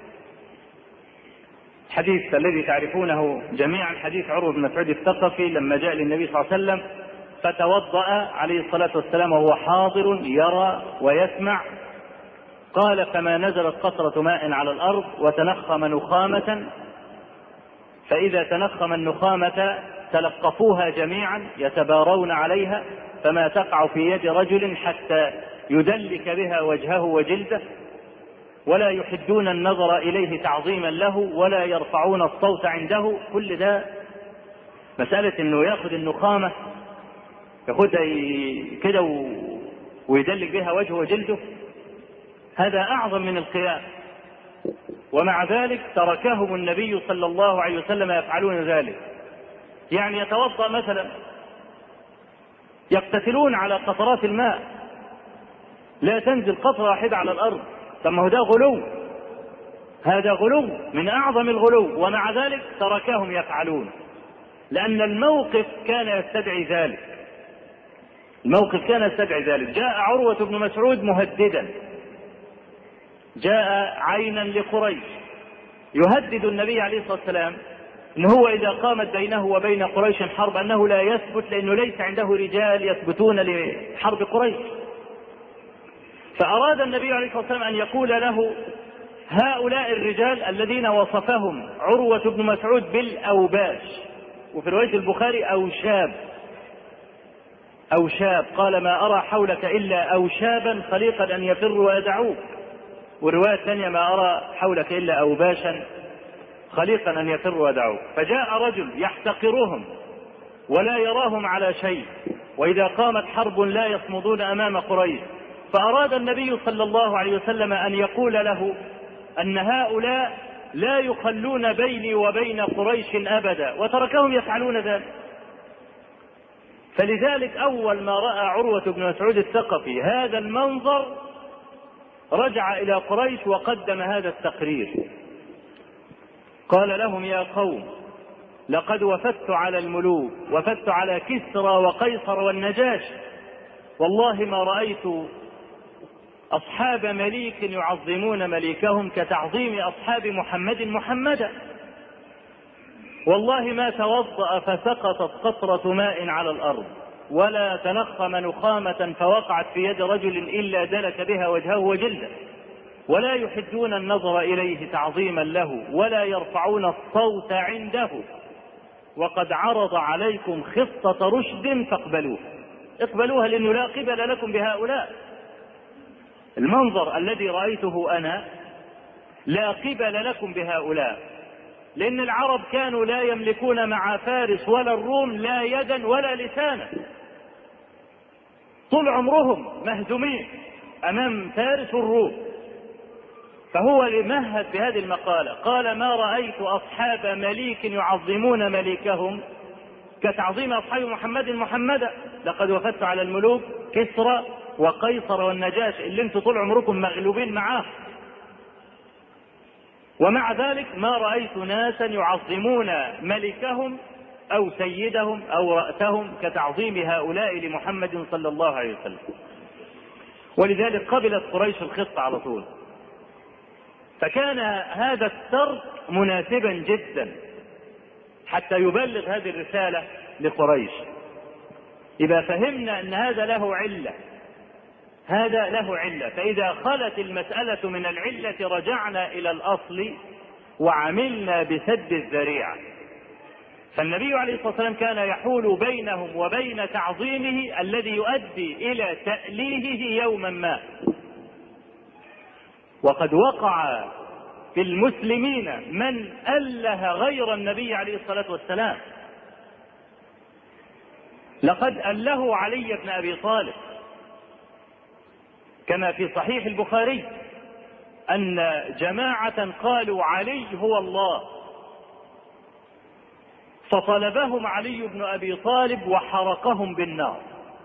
S2: الحديث الذي تعرفونه جميعا، حديث عروة بن مسعود الثقفي لما جاء للنبي صلى الله عليه وسلم فتوضأ عليه الصلاة والسلام وهو حاضر يرى ويسمع، قال فما نزلت قطرة ماء على الأرض وتنخم نخامة، فإذا تنخم النخامة تلقفوها جميعا يتبارون عليها، فما تقع في يد رجل حتى يدلك بها وجهه وجلده، ولا يحدون النظر إليه تعظيما له ولا يرفعون الصوت عنده. كل ده مسألة انه ياخذ النخامة ياخذها كده ويدلك بها وجهه وجلده، هذا أعظم من القيام. ومع ذلك تركهم النبي صلى الله عليه وسلم يفعلون ذلك. يعني يتوضأ مثلا يقتتلون على قطرات الماء، لا تنزل قطرة واحدة على الأرض. طب ما هو ده غلو، هذا غلو من أعظم الغلو، ومع ذلك تركهم يفعلون، لأن الموقف كان يستدعي ذلك. الموقف كان يستدعي ذلك. جاء عروة بن مسعود مهددا جاء عينا لقريش يهدد النبي عليه الصلاة والسلام إن هو إذا قامت بينه وبين قريش حرب أنه لا يثبت، لأنه ليس عنده رجال يثبتون لحرب قريش. فأراد النبي عليه الصلاة والسلام أن يقول له هؤلاء الرجال الذين وصفهم عروة بن مسعود بالأوباش، وفي رواية البخاري أوشاب، قال ما أرى حولك إلا أوشابا خليقا أن يفروا ويدعوك، ورواية ثانية ما أرى حولك إلا أوباشا خليقا أن يفروا ويدعوك. فجاء رجل يحتقرهم ولا يراهم على شيء، وإذا قامت حرب لا يصمدون أمام قريش. فأراد النبي صلى الله عليه وسلم أن يقول له أن هؤلاء لا يخلون بيني وبين قريش أبدا، وتركهم يفعلون ذلك. فلذلك أول ما رأى عروة بن مسعود الثقفي هذا المنظر رجع إلى قريش وقدم هذا التقرير. قال لهم يا قوم لقد وفدت على الملوك، وفدت على كسرى وقيصر والنجاش، والله ما رأيت أصحاب مليك يعظمون مليكهم كتعظيم أصحاب محمدا، والله ما توضأ فسقطت قطرة ماء على الأرض، ولا تنخم نخامة فوقعت في يد رجل إلا دلك بها وجهه وجلده، ولا يحدون النظر إليه تعظيما له، ولا يرفعون الصوت عنده، وقد عرض عليكم خطة رشد اقبلوها لأنه لا قبل لكم بهؤلاء. المنظر الذي رأيته أنا لا قبل لكم بهؤلاء، لأن العرب كانوا لا يملكون مع فارس ولا الروم لا يدا ولا لسانا، طول عمرهم مهزومين أمام فارس والروم. فهو لمهد بهذه المقالة قال ما رأيت أصحاب مليك يعظمون مليكهم كتعظيم أصحاب محمدا، لقد وفدت على الملوك كسرى وقيصر والنجاش اللي انتم طول عمركم مغلوبين معاه، ومع ذلك ما رأيت ناسا يعظمون ملكهم أو سيدهم أو رأسهم كتعظيم هؤلاء لمحمد صلى الله عليه وسلم. ولذلك قبلت قريش الخطة على طول. فكان هذا الترك مناسبا جدا حتى يبلغ هذه الرسالة لقريش. إذا فهمنا أن هذا له علة، فإذا خلت المسألة من العلة رجعنا إلى الأصل وعملنا بسد الذريعة. فالنبي عليه الصلاة والسلام كان يحول بينهم وبين تعظيمه الذي يؤدي إلى تأليهه يوما ما. وقد وقع في المسلمين من أله غير النبي عليه الصلاة والسلام. لقد أله علي بن أبي طالب كما في صحيح البخاري أن جماعة قالوا علي هو الله، فطلبهم علي بن أبي طالب وحرقهم بالنار.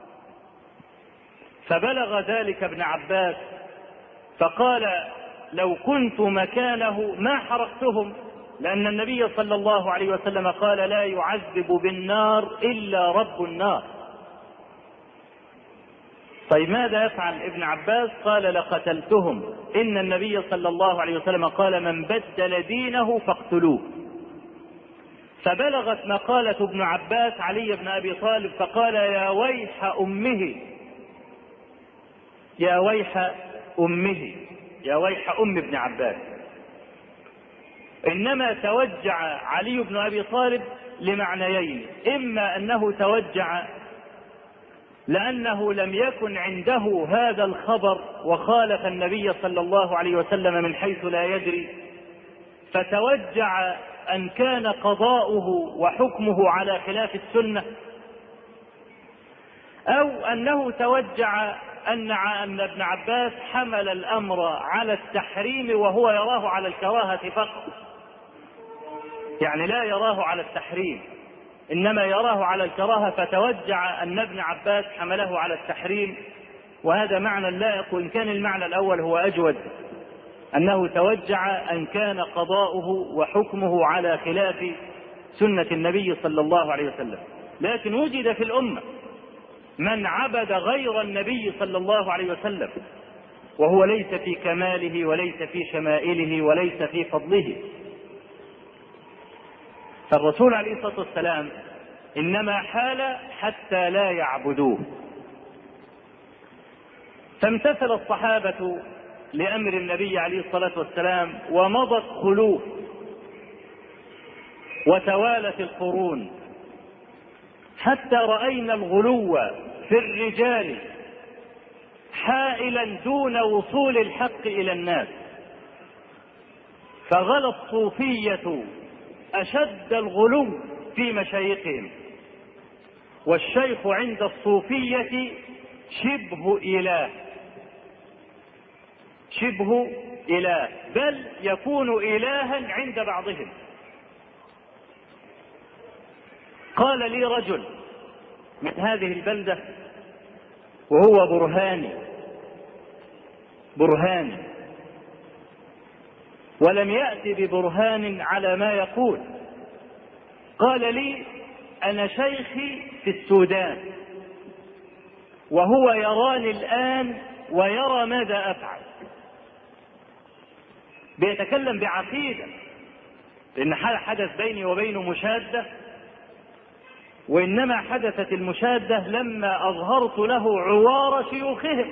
S2: فبلغ ذلك ابن عباس فقال لو كنت مكانه ما حرقتهم، لأن النبي صلى الله عليه وسلم قال لا يعذب بالنار إلا رب النار. طيب ماذا يفعل ابن عباس؟ قال لقتلتهم، إن النبي صلى الله عليه وسلم قال من بدل دينه فاقتلوه. فبلغت مقالة ابن عباس علي بن أبي طالب فقال يا ويح أمه، يا ويح أمه، يا ويح أم ابن عباس. إنما توجع علي بن أبي طالب لمعنيين: إما أنه توجع لأنه لم يكن عنده هذا الخبر وخالف النبي صلى الله عليه وسلم من حيث لا يدري، فتوجع أن كان قضاؤه وحكمه على خلاف السنة، أو أنه توجع أن ابن عباس حمل الأمر على التحريم وهو يراه على الكراهة فقط، يعني لا يراه على التحريم إنما يراه على الكراهة، فتوجع أن ابن عباس حمله على التحريم. وهذا معنى لائق، وإن كان المعنى الأول هو أجود، أنه توجع أن كان قضاؤه وحكمه على خلاف سنة النبي صلى الله عليه وسلم. لكن وجد في الأمة من عبد غير النبي صلى الله عليه وسلم وهو ليس في كماله وليس في شمائله وليس في فضله. فالرسول عليه الصلاة والسلام إنما حال حتى لا يعبدوه. فامتثل الصحابة لأمر النبي عليه الصلاة والسلام ومضت خلوف وتوالت القرون حتى رأينا الغلو في الرجال حائلا دون وصول الحق إلى الناس، فغلا الصوفية أشد الغلو في مشايخهم، والشيخ عند الصوفية شبه إله، بل يكون إلها عند بعضهم. قال لي رجل من هذه البلدة وهو برهاني ولم يأتي ببرهان على ما يقول. قال لي: أنا شيخي في السودان وهو يراني الآن ويرى ماذا أفعل. بيتكلم بعقيدة، لأن حدث بيني وبينه مشادة، وإنما حدثت المشادة لما أظهرت له عوار شيوخهم،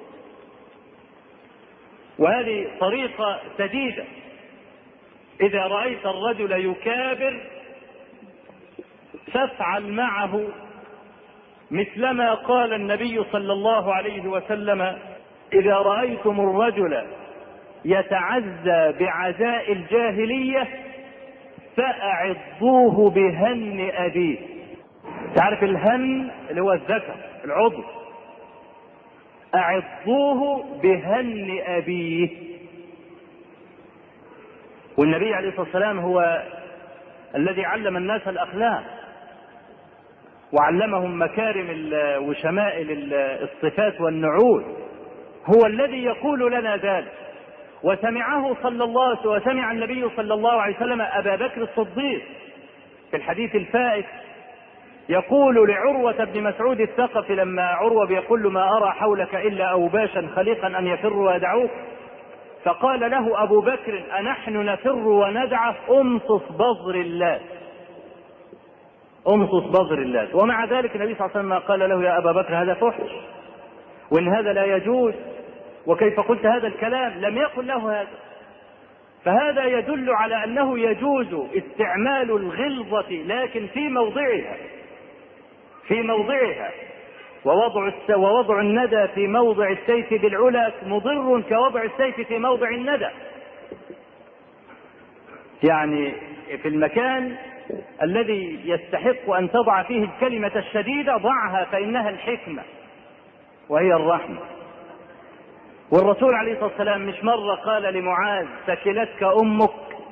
S2: وهذه طريقة سديدة. إذا رأيت الرجل يكابر فافعل معه مثلما قال النبي صلى الله عليه وسلم: إذا رأيتم الرجل يتعزى بعزاء الجاهلية فأعضوه بهن أبيه. تعرف الهن اللي هو الذكر العضو، أعضوه بهن أبيه. والنبي عليه الصلاة والسلام هو الذي علم الناس الأخلاق وعلمهم مكارم وشمائل الصفات والنعوت، هو الذي يقول لنا ذلك. وسمع النبي صلى الله عليه وسلم أبا بكر الصديق في الحديث الفائت يقول لعروة بن مسعود الثقفي لما عروة بيقول له: ما أرى حولك إلا أوباشا خليقا أن يفروا ويدعوك، فقال له أبو بكر: أنحن نفر وندعه؟ أمصص بظر الله. ومع ذلك النبي صلى الله عليه وسلم قال له: يا أبا بكر هذا فحش، وإن هذا لا يجوز، وكيف قلت هذا الكلام؟ لم يقل له هذا. فهذا يدل على أنه يجوز استعمال الغلظة لكن في موضعها، ووضع الندى في موضع السيف بالعلا مضر كوضع السيف في موضع الندى. يعني في المكان الذي يستحق أن تضع فيه الكلمة الشديدة ضعها، فإنها الحكمة وهي الرحمة. والرسول عليه الصلاة والسلام مش مرة قال لمعاذ: ثكلتك أمك؟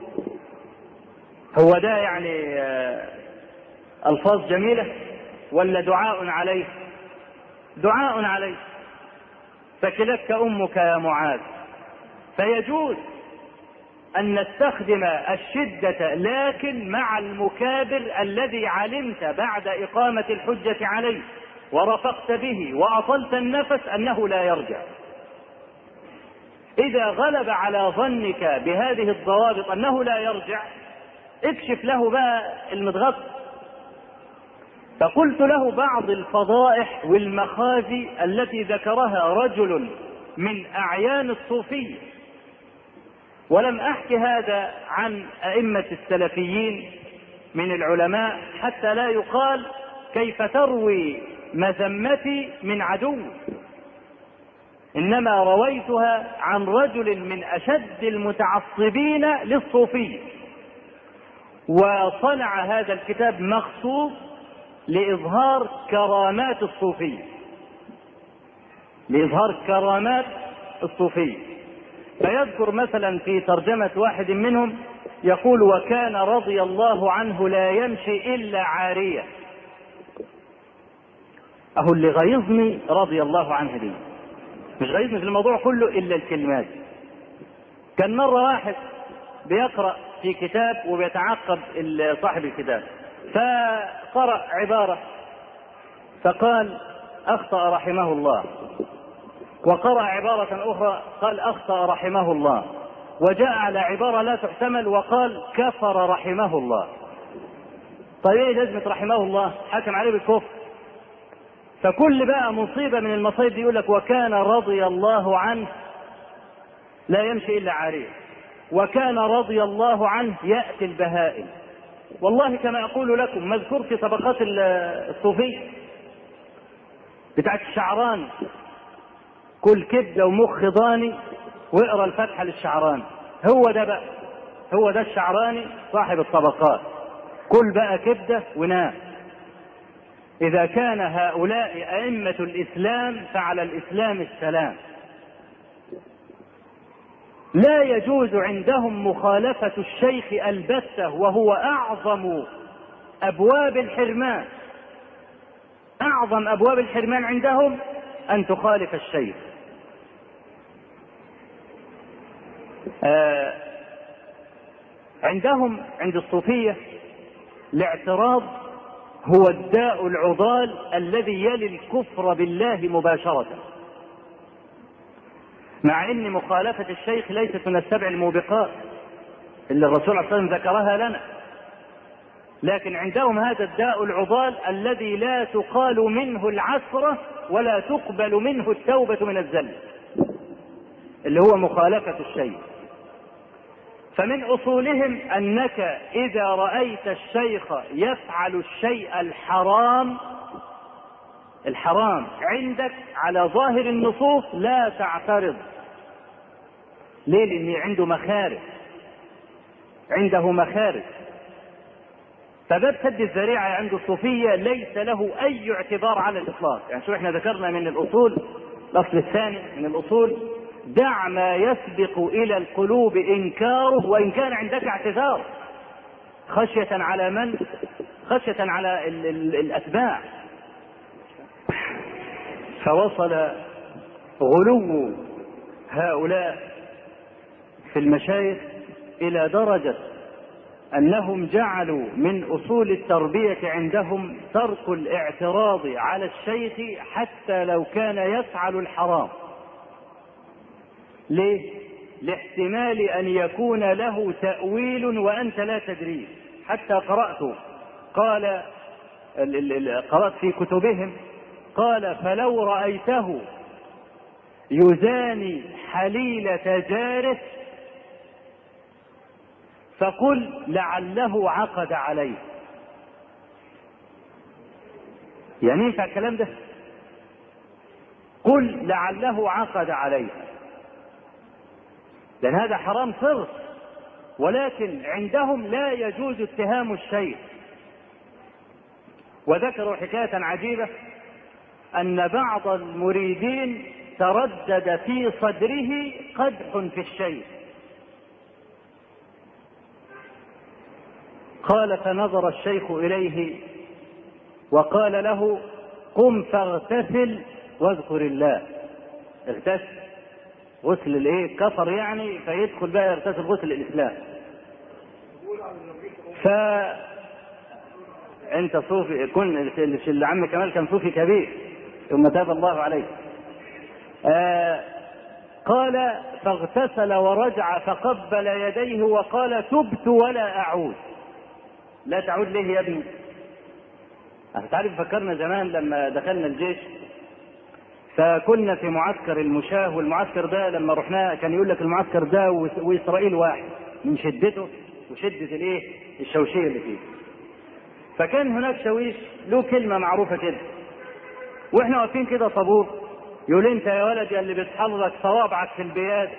S2: هو ده يعني ألفاظ جميلة ولا دعاء عليه؟ دعاء عليه. ثكلتك أمك يا معاذ. فيجوز أن نستخدم الشدة لكن مع المكابر الذي علمت بعد إقامة الحجة عليه ورفقت به وأطلت النفس أنه لا يرجع. إذا غلب على ظنك بهذه الضوابط أنه لا يرجع، اكشف له بقى المضغط. فقلت له بعض الفضائح والمخازي التي ذكرها رجل من أعيان الصوفية، ولم أحكي هذا عن أئمة السلفيين من العلماء حتى لا يقال كيف تروي مذمتي من عدو، إنما رويتها عن رجل من أشد المتعصبين للصوفية، وصنع هذا الكتاب مخصوص لإظهار كرامات الصوفية، فيذكر مثلا في ترجمة واحد منهم يقول: وكان رضي الله عنه لا يمشي إلا عارية. أهو اللي غيظني رضي الله عنه دي، مش غيظني في الموضوع كله إلا الكلمات. كان مرة واحد بيقرأ في كتاب وبيتعقب صاحب الكتاب، فقرأ عبارة فقال: أخطأ رحمه الله، وقرأ عبارة أخرى قال أخطأ رحمه الله، وجاء على عبارة لا تحتمل وقال كفر رحمه الله. طيب ايه لازمة رحمه الله؟ حكم عليه بالكفر. فكل بقى مصيبة من المصايب دي يقول لك وكان رضي الله عنه لا يمشي إلا عاريه، وكان رضي الله عنه يأتي البهائم. والله كما أقول لكم مذكور في طبقات الصوفية بتاعت الشعراني، كل كبدة ومخ ضاني واقرأ الفتحة للشعراني. هو ده بقى، هو ده الشعراني صاحب الطبقات. كل بقى كبدة ونام. إذا كان هؤلاء أئمة الإسلام فعلى الإسلام السلام. لا يجوز عندهم مخالفة الشيخ البتة، وهو أعظم أبواب الحرمان. أعظم أبواب الحرمان عندهم أن تخالف الشيخ. عندهم عند الصوفية الاعتراض هو الداء العضال الذي يلي الكفر بالله مباشرة، مع ان مخالفة الشيخ ليست من السبع الموبقات اللي الرسول صلى الله عليه وسلم ذكرها لنا، لكن عندهم هذا الداء العضال الذي لا تقال منه العثرة ولا تقبل منه التوبة من الذنب، اللي هو مخالفة الشيخ. فمن أصولهم أنك إذا رأيت الشيخ يفعل الشيء الحرام عندك على ظاهر النصوص لا تعترض. ليه؟ لأن عنده مخارج. فباب سد الذريعة عند الصوفية ليس له أي اعتبار على الإطلاق. يعني شو احنا ذكرنا من الأصول، الأصل الثاني من الأصول: دع ما يسبق إلى القلوب إنكاره وإن كان عندك اعتذار، خشية على من؟ خشية على الأتباع. فوصل غلو هؤلاء في المشايخ إلى درجة أنهم جعلوا من أصول التربية عندهم ترك الاعتراض على الشيخ حتى لو كان يفعل الحرام. ليه؟ لاحتمال أن يكون له تأويل وأنت لا تدري. حتى قرأت في كتبهم قال: فلو رأيته يزاني حليلة جاره فقل لعله عقد عليه. يعني ينفع الكلام ده؟ قل لعله عقد عليه، لأن هذا حرام صرف. ولكن عندهم لا يجوز اتهام الشيخ. وذكروا حكاية عجيبة أن بعض المريدين تردد في صدره قدح في الشيخ، قال: فنظر الشيخ إليه وقال له: قم فاغتسل واذكر الله. اغتسل غسل الايه؟ كفر يعني، فيدخل بقى يغتسل غسل الإسلام. انت صوفي، كن اللي عم كمال كان صوفي كبير ثم تاب الله عليه. قال: فاغتسل ورجع فقبل يديه وقال: تبت ولا أعود. لا تعود ليه يا ابني؟ تعرف فكرنا زمان لما دخلنا الجيش، فكنا في معسكر المشاه، والمعسكر ده لما رحناه كان يقول لك المعسكر ده وإسرائيل واحد من شدته وشدة الايه؟ الشوشية اللي فيه. فكان هناك شويش له كلمة معروفة كده، واحنا واقفين كده طابور، يقول: انت يا ولد يا اللي بتحرك صوابعك في البياد.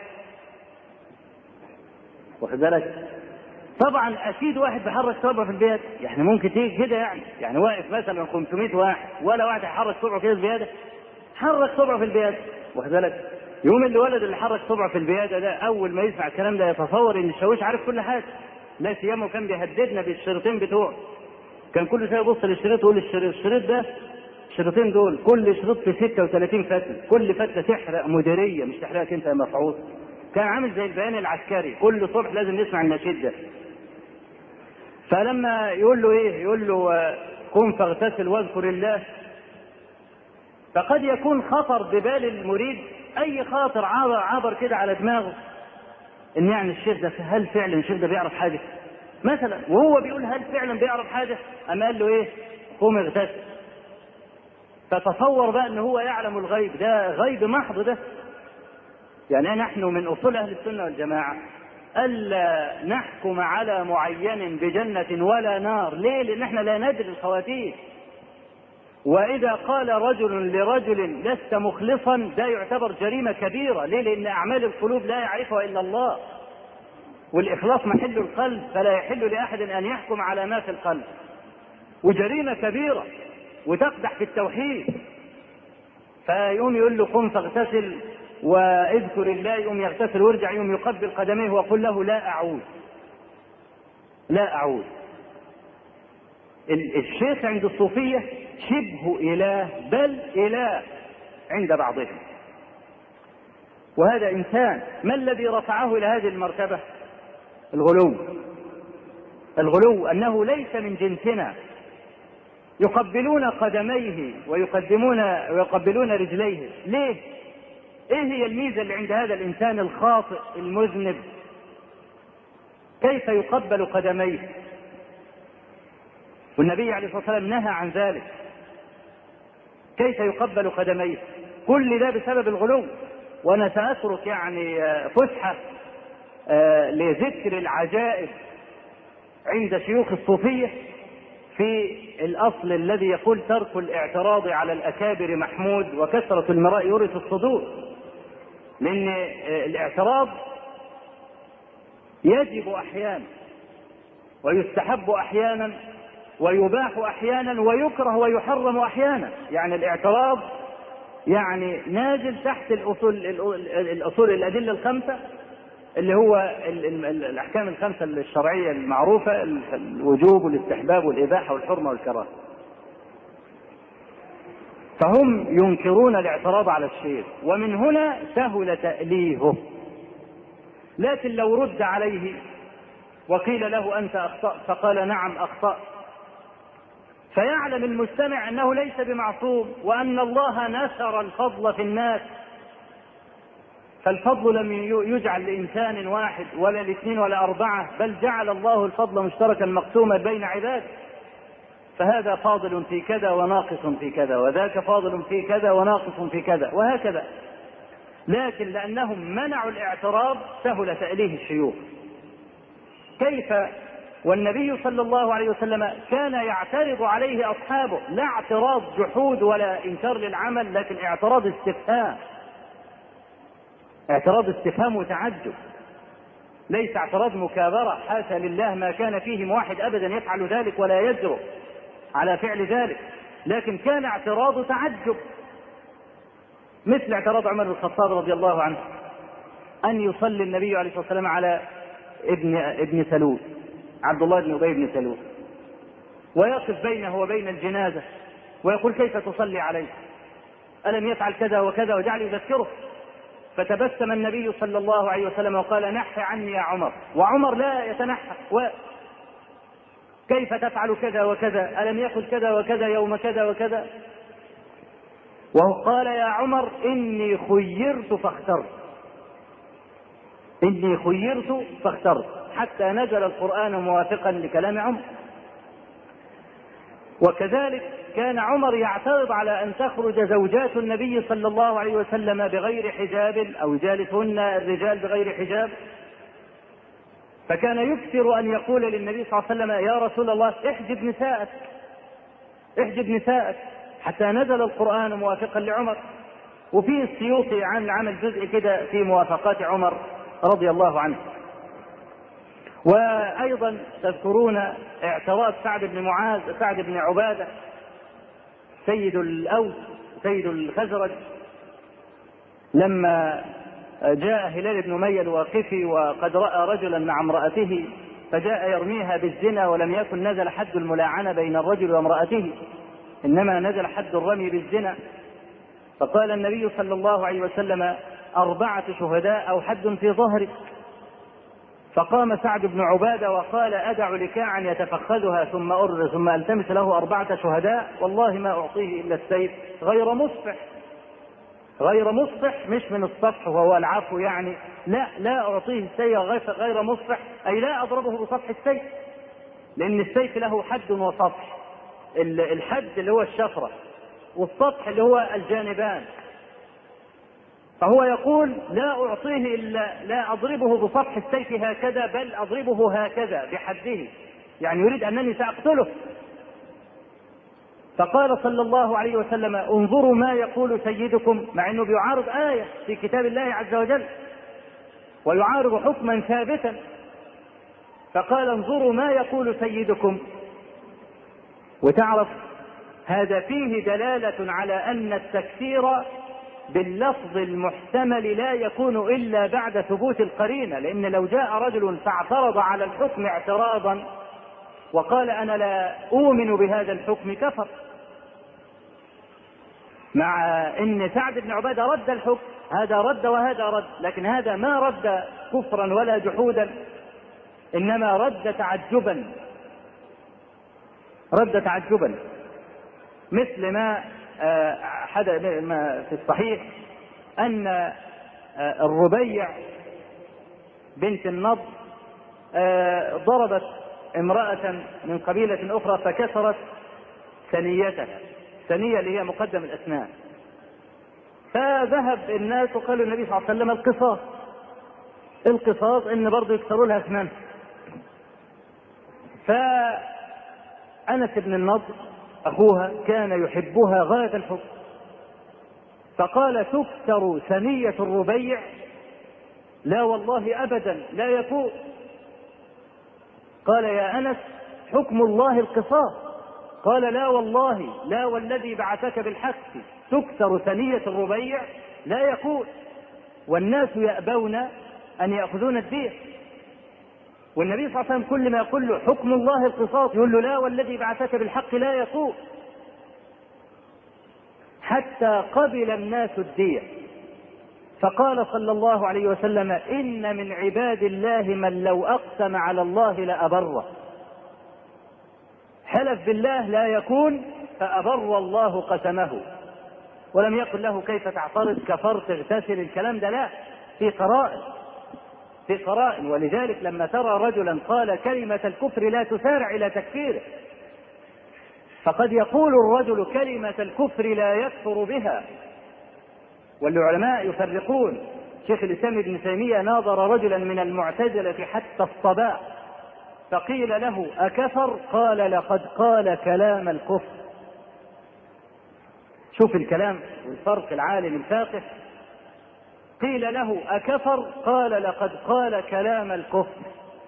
S2: واخد بالك؟ طبعا اكيد واحد بيحرك صوابعه في البياد، يعني ممكن تيجي كده يعني واقف مثلا 500 واحد ولا واحد يحرك صوابعه كده في البياده، حرك صوابعه في البياده. واخد بالك؟ يوم الولد اللي حرك صوابعه في البياده ده اول ما يسمع الكلام ده يتصور ان الشاويش عارف كل حاجه، لا سيما وكان بيهددنا بالشريطين بتوعه. كان كل شويه يبص للشريط ويقول: الشريط ده، الشريطين دول كل شريط في 36 فتله، كل فتله تحرق مديريه مش تحرقك انت يا مفعوص. كان عامل زي البيان العسكري، كل صبح لازم نسمع النشيد ده. فلما يقول له ايه؟ يقول له: قم فاغتسل واذكر الله. فقد يكون خطر ببال المريد اي خاطر عبر كده على دماغه ان يعني الشيخ ده هل فعلا الشيخ ده بيعرف حاجه مثلا، وهو بيقول هل فعلا بيعرف حاجه، اما قال له ايه؟ قوم اغتسل. فتصور بقى ان هو يعلم الغيب، ده غيب محض ده. يعني نحن من اصول اهل السنه والجماعه الا نحكم على معين بجنه ولا نار. ليه؟ لان احنا لا ندري الخواتيم. واذا قال رجل لرجل لست مخلصا ده يعتبر جريمه كبيره. ليه؟ لان اعمال القلوب لا يعرفها الا الله، والاخلاص محل القلب، فلا يحل لاحد ان يحكم على ما في القلب، وجريمه كبيره وتقدح في التوحيد. فيقوم يقول له قم فاغتسل واذكر الله، يقوم يغتسل ويرجع يقوم يقبل قدميه ويقول له لا اعود لا اعود. الشيخ عند الصوفيه شبه اله بل اله عند بعضهم، وهذا انسان. ما الذي رفعه الى هذه المرتبه؟ الغلو انه ليس من جنسنا. يقبلون قدميه ويقبلون رجليه. ليه؟ ايه هي الميزه اللي عند هذا الانسان الخاطئ المذنب؟ كيف يقبل قدميه؟ والنبي عليه الصلاه والسلام نهى عن ذلك. كيف يقبل قدميه؟ كل ده بسبب الغلو. وانا ساترك يعني فسحه لذكر العجائب عند شيوخ الصوفيه في الاصل الذي يقول ترك الاعتراض على الاكابر محمود وكثره المراء يورث الصدور. لان الاعتراض يجب احيانا ويستحب احيانا ويباح احيانا ويكره ويحرم احيانا. يعني الاعتراض يعني نازل تحت الاصول الادله الخمسه اللي هو الاحكام الخمسه الشرعيه المعروفه: الوجوب والاستحباب والاباحه والحرمه والكراهه. فهم ينكرون الاعتراض على الشيء، ومن هنا سهل تأليهه. لكن لو رد عليه وقيل له أنت أخطأت فقال نعم أخطأت، فيعلم المستمع أنه ليس بمعصوم، وأن الله نشر الفضل في الناس. فالفضل لم يجعل لإنسان واحد ولا لاثنين ولا أربعة، بل جعل الله الفضل مشتركا مقسوما بين عباده. فهذا فاضل في كذا وناقص في كذا، وذاك فاضل في كذا وناقص في كذا، وهكذا. لكن لأنهم منعوا الاعتراض سهل تأليه الشيوخ. كيف والنبي صلى الله عليه وسلم كان يعترض عليه أصحابه، لا اعتراض جحود ولا إنكار للعمل، لكن اعتراض استفهام، اعتراض استفهام وتعجب، ليس اعتراض مكابرة. حاشا لله، ما كان فيهم واحد أبدا يفعل ذلك ولا يجرؤ على فعل ذلك، لكن كان اعتراض تعجب، مثل اعتراض عمر بن الخطاب رضي الله عنه أن يصلي النبي عليه الصلاة والسلام على ابن سلول، عبد الله بن أبي بن سلول، ويقف بينه وبين الجنازة ويقول كيف تصلي عليه؟ ألم يفعل كذا وكذا؟ وجعل يذكره. فتبسم النبي صلى الله عليه وسلم وقال نحي عني يا عمر، وعمر لا يتنحى، كيف تفعل كذا وكذا؟ ألم يقل كذا وكذا يوم كذا وكذا؟ وقال يا عمر إني خيرت فاخترت، إني خيرت فاخترت، حتى نزل القرآن موافقا لكلام عمر. وكذلك كان عمر يعترض على أن تخرج زوجات النبي صلى الله عليه وسلم بغير حجاب أو يجالسهن الرجال بغير حجاب، فكان يكثر أن يقول للنبي صلى الله عليه وسلم يا رسول الله احجب نساءك احجب نساءك، حتى نزل القرآن موافقا لعمر. وفي السيوطي عمل جزء كده في موافقات عمر رضي الله عنه. وأيضا تذكرون اعتراض سعد بن معاذ، سعد بن عبادة سيد الأوس سيد الخزرج، لما جاء هلال بن أمية الواقفي وقد رأى رجلا مع امرأته فجاء يرميها بالزنا، ولم يكن نزل حد الملاعنة بين الرجل وامرأته، إنما نزل حد الرمي بالزنا. فقال النبي صلى الله عليه وسلم 4 شهداء أو حد في ظهرك. فقام سعد بن عبادة وقال أدع لكاعا يتفخذها ثم أرر ثم ألتمس له 4 شهداء، والله ما أعطيه إلا السيف غير مصفح. غير مصفح مش من الصفح وهو العفو يعني، لا أعطيه السيف غير مصفح، أي لا أضربه بصفح السيف، لأن السيف له حد وصفح. الحد اللي هو الشفرة، والسطح اللي هو الجانبان. فهو يقول لا أعطيه إلا لا أضربه بسطح السيف هكذا، بل أضربه هكذا بحده، يعني يريد أنني سأقتله. فقال صلى الله عليه وسلم انظروا ما يقول سيدكم، مع أنه بيعارض آية في كتاب الله عز وجل ويعارض حكما ثابتا. فقال انظروا ما يقول سيدكم. وتعرف هذا فيه دلالة على أن التكفير باللفظ المحتمل لا يكون إلا بعد ثبوت القرينة، لأن لو جاء رجل فاعترض على الحكم اعتراضا وقال أنا لا أؤمن بهذا الحكم كفر، مع أن سعد بن عبادة رد الحكم، هذا رد وهذا رد، لكن هذا ما رد كفرا ولا جحودا، إنما رد تعجبا، مثل ما في الصحيح أن الربيع بنت النضر ضربت امرأة من قبيلة أخرى فكسرت ثنيتها، ثنية اللي هي مقدم الأسنان. فذهب الناس وقالوا النبي صلى الله عليه وسلم القصاص إن برضو يكسروا لها أسنانها. فأنس بن النضر أخوها كان يحبها غاية الحب، فقال تكسر ثنية الربيع؟ لا والله أبدا لا يكون. قال يا أنس حكم الله القصاص. قال لا والله، لا والذي بعثك بالحق، تكسر ثنية الربيع لا يكون. والناس يأبون أن يأخذون الدية، والنبي صلى الله عليه وسلم كل ما يقول له حكم الله القصاص يقول له لا والذي بعثك بالحق لا يكون، حتى قبل الناس الدية. فقال صلى الله عليه وسلم إن من عباد الله من لو أقسم على الله لأبره، حلف بالله لا يكون فأبر الله قسمه، ولم يقل له كيف تعترض، كفرت، اغتسل، الكلام ده لا، في قرائن. ولذلك لما ترى رجلا قال كلمة الكفر لا تسارع إلى تكفيره، فقد يقول الرجل كلمة الكفر لا يكفر بها. والعلماء يفرقون. شيخ الإسلام ابن تيمية ناظر رجلا من المعتزلة حتى الصباح فقيل له أكفر؟ قال لقد قال كلام الكفر. شوف الكلام والفرق، العالم الفاقه قيل له أكفر؟ قال لقد قال كلام الكفر.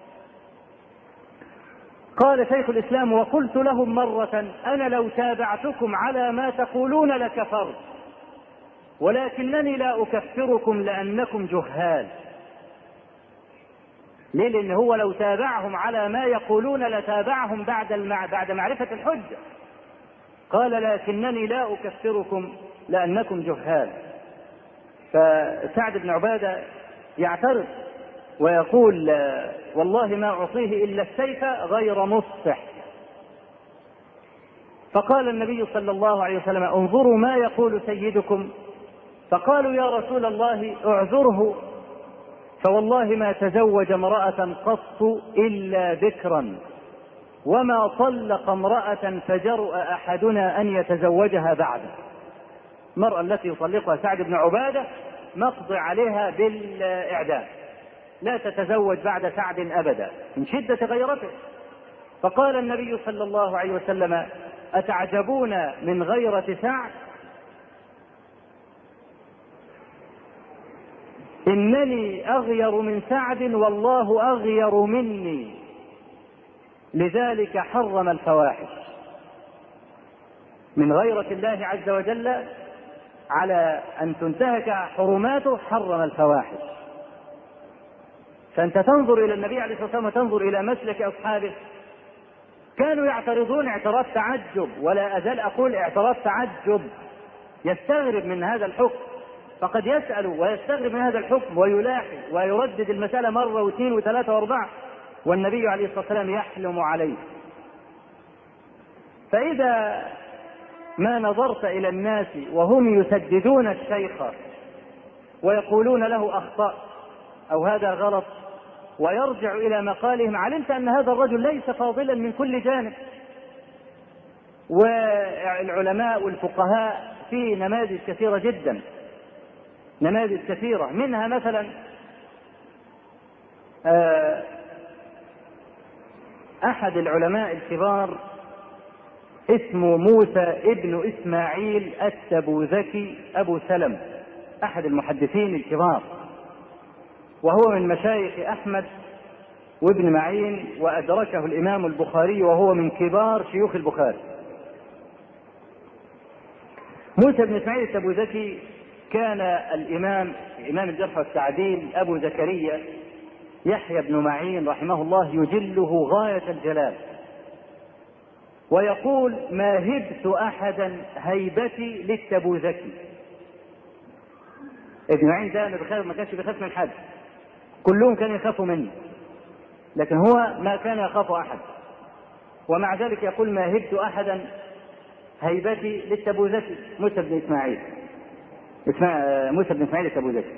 S2: قال شيخ الإسلام وقلت لهم مرة أنا لو تابعتكم على ما تقولون لكفرت، ولكنني لا أكفركم لأنكم جهال. ليه؟ لأن هو لو تابعهم على ما يقولون لتابعهم بعد معرفة الحجة. قال لكنني لا أكفركم لأنكم جهال. فسعد بن عبادة يعترض ويقول والله ما أعطيه إلا السيف غير مصفح. فقال النبي صلى الله عليه وسلم انظروا ما يقول سيدكم. فقالوا يا رسول الله اعذره، فوالله ما تزوج امرأة قط إلا بكرا، وما طلق امرأة فجرؤ أحدنا أن يتزوجها بعده. المرأة التي يطلقها سعد بن عبادة مقضي عليها بالإعدام، لا تتزوج بعد سعد أبدا من شدة غيرته. فقال النبي صلى الله عليه وسلم أتعجبون من غيرة سعد؟ إنني أغير من سعد والله أغير مني، لذلك حرم الفواحش. من غيرة الله عز وجل على أن تنتهك حرماته حرم الفواحش. فأنت تنظر إلى النبي عليه الصلاة والسلام وتنظر إلى مسلك أصحابه، كانوا يعترضون اعتراض تعجب، ولا أزال أقول اعتراض تعجب، يستغرب من هذا الحكم، فقد يسأل ويستغرب من هذا الحكم ويلاحي ويردد المسألة مرة واثنين وثلاثة واربعة، والنبي عليه الصلاة والسلام يحلم عليه. فإذا
S1: ما نظرت إلى الناس وهم يسددون الشيخ ويقولون له أخطأ أو هذا غلط ويرجع إلى مقالهم، علمت أن هذا الرجل ليس فاضلا من كل جانب. والعلماء والفقهاء في نماذج كثيرة جدا، نماذج كثيرة، منها مثلا أحد العلماء الكبار اسمه موسى ابن إسماعيل التبوذكي أبو سلم، أحد المحدثين الكبار، وهو من مشايخ أحمد وابن معين، وأدركه الإمام البخاري وهو من كبار شيوخ البخاري. موسى بن إسماعيل التبوذكي كان إمام الجرح والتعديل أبو زكريا يحيى بن معين رحمه الله يجله غاية الجلال، ويقول: ما هبت أحدا هيبتي للتبوذكي. ابن معين ده ما كانش بيخاف من حد، كلهم كانوا يخافوا منه، لكن هو ما كان يخاف أحد، ومع ذلك يقول: ما هبت أحدا هيبتي للتبوذكي. موسى بن إسماعيل التبوذكي.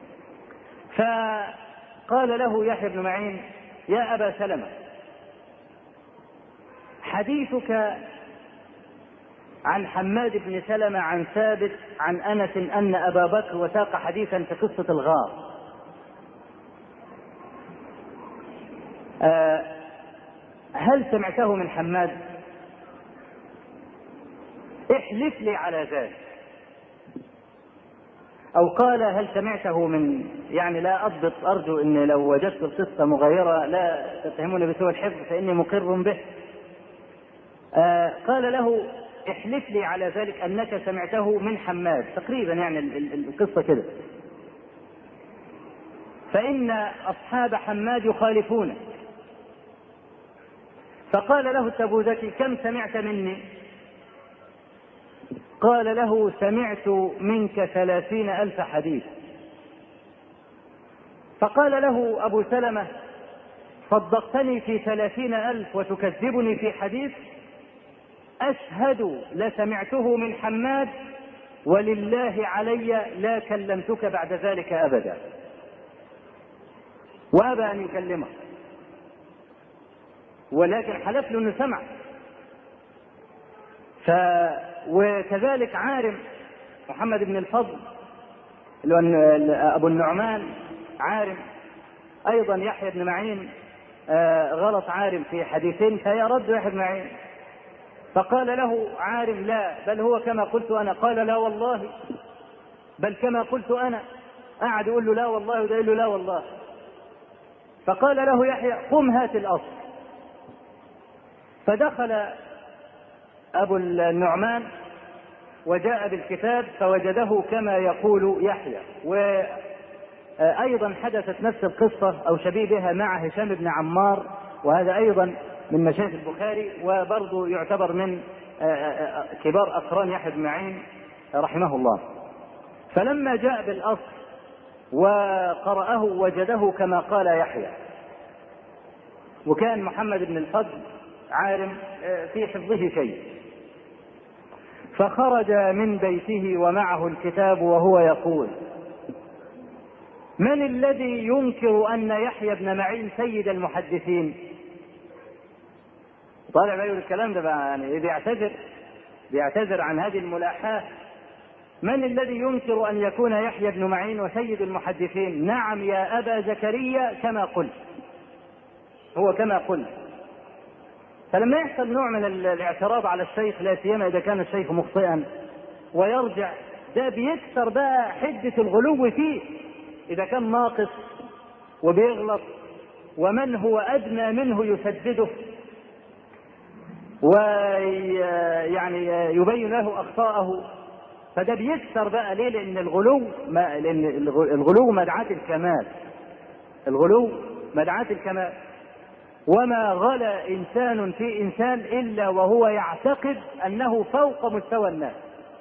S1: فقال له يحيى بن معين: يا أبا سلمة، حديثك عن حماد بن سلمة عن ثابت عن أنس أن أبا بكر وساق حديثا في قصة الغار، هل سمعته من حماد؟ احلف لي على ذلك. أو قال: هل سمعته من، يعني لا أضبط، أرجو أن لو وجدت القصة مغيرة لا تتهموني بسوء الحفظ فإني مقر به. قال له: احلف لي على ذلك أنك سمعته من حماد، تقريبا يعني القصة كده، فإن أصحاب حماد يخالفونه. فقال له التبوذكي: كم سمعت مني؟ قال له: سمعت منك 30,000 حديث. فقال له أبو سلمة: صدقتني في 30,000 وتكذبني في حديث؟ أشهد لسمعته من حماد، ولله علي لا كلمتك بعد ذلك أبدا. وأبى أن يكلمه، ولكن حلف له أنه سمع. وكذلك عارم محمد بن الفضل أبو النعمان عارم أيضا يحيى بن معين غلط عارم في حديثين فيرد يحيى بن معين، فقال له عارم: لا، بل هو كما قلت أنا. قال: لا والله، بل كما قلت أنا. قعد يقول له: لا والله، وده يقول له: لا والله. فقال له يحيى: قم هات الأصل. فدخل أبو النعمان وجاء بالكتاب فوجده كما يقول يحيى. وأيضا حدثت نفس القصة أو شبيه بها مع هشام بن عمار، وهذا أيضا من مشايخ البخاري، وبرضه يعتبر من كبار أقران يحيى بن معين رحمه الله. فلما جاء بالأصل وقرأه وجده كما قال يحيى، وكان محمد بن الفضل عارم في حفظه شيء، فخرج من بيته ومعه الكتاب وهو يقول: من الذي ينكر أن يحيى بن معين سيد المحدثين؟ طالع بيقول الكلام ده بقى، يعني بيعتذر عن هذه الملاحاة. من الذي ينكر أن يكون يحيى بن معين وسيد المحدثين؟ نعم يا أبا زكريا، كما قلت، هو كما قلت. فلما يحصل نوع من الاعتراض على الشيخ، لا سيما إذا كان الشيخ مخطئا ويرجع، ده بيكسر بقى حدة الغلو فيه. إذا كان ناقص وبيغلط ومن هو أدنى منه يسدده ويعني يبين له أخطاءه، فده بيكسر بقى. ليه؟ لأن الغلو مدعاة الكمال، الغلو مدعاة الكمال. وما غلا إنسان في إنسان إلا وهو يعتقد أنه فوق مستوى الناس.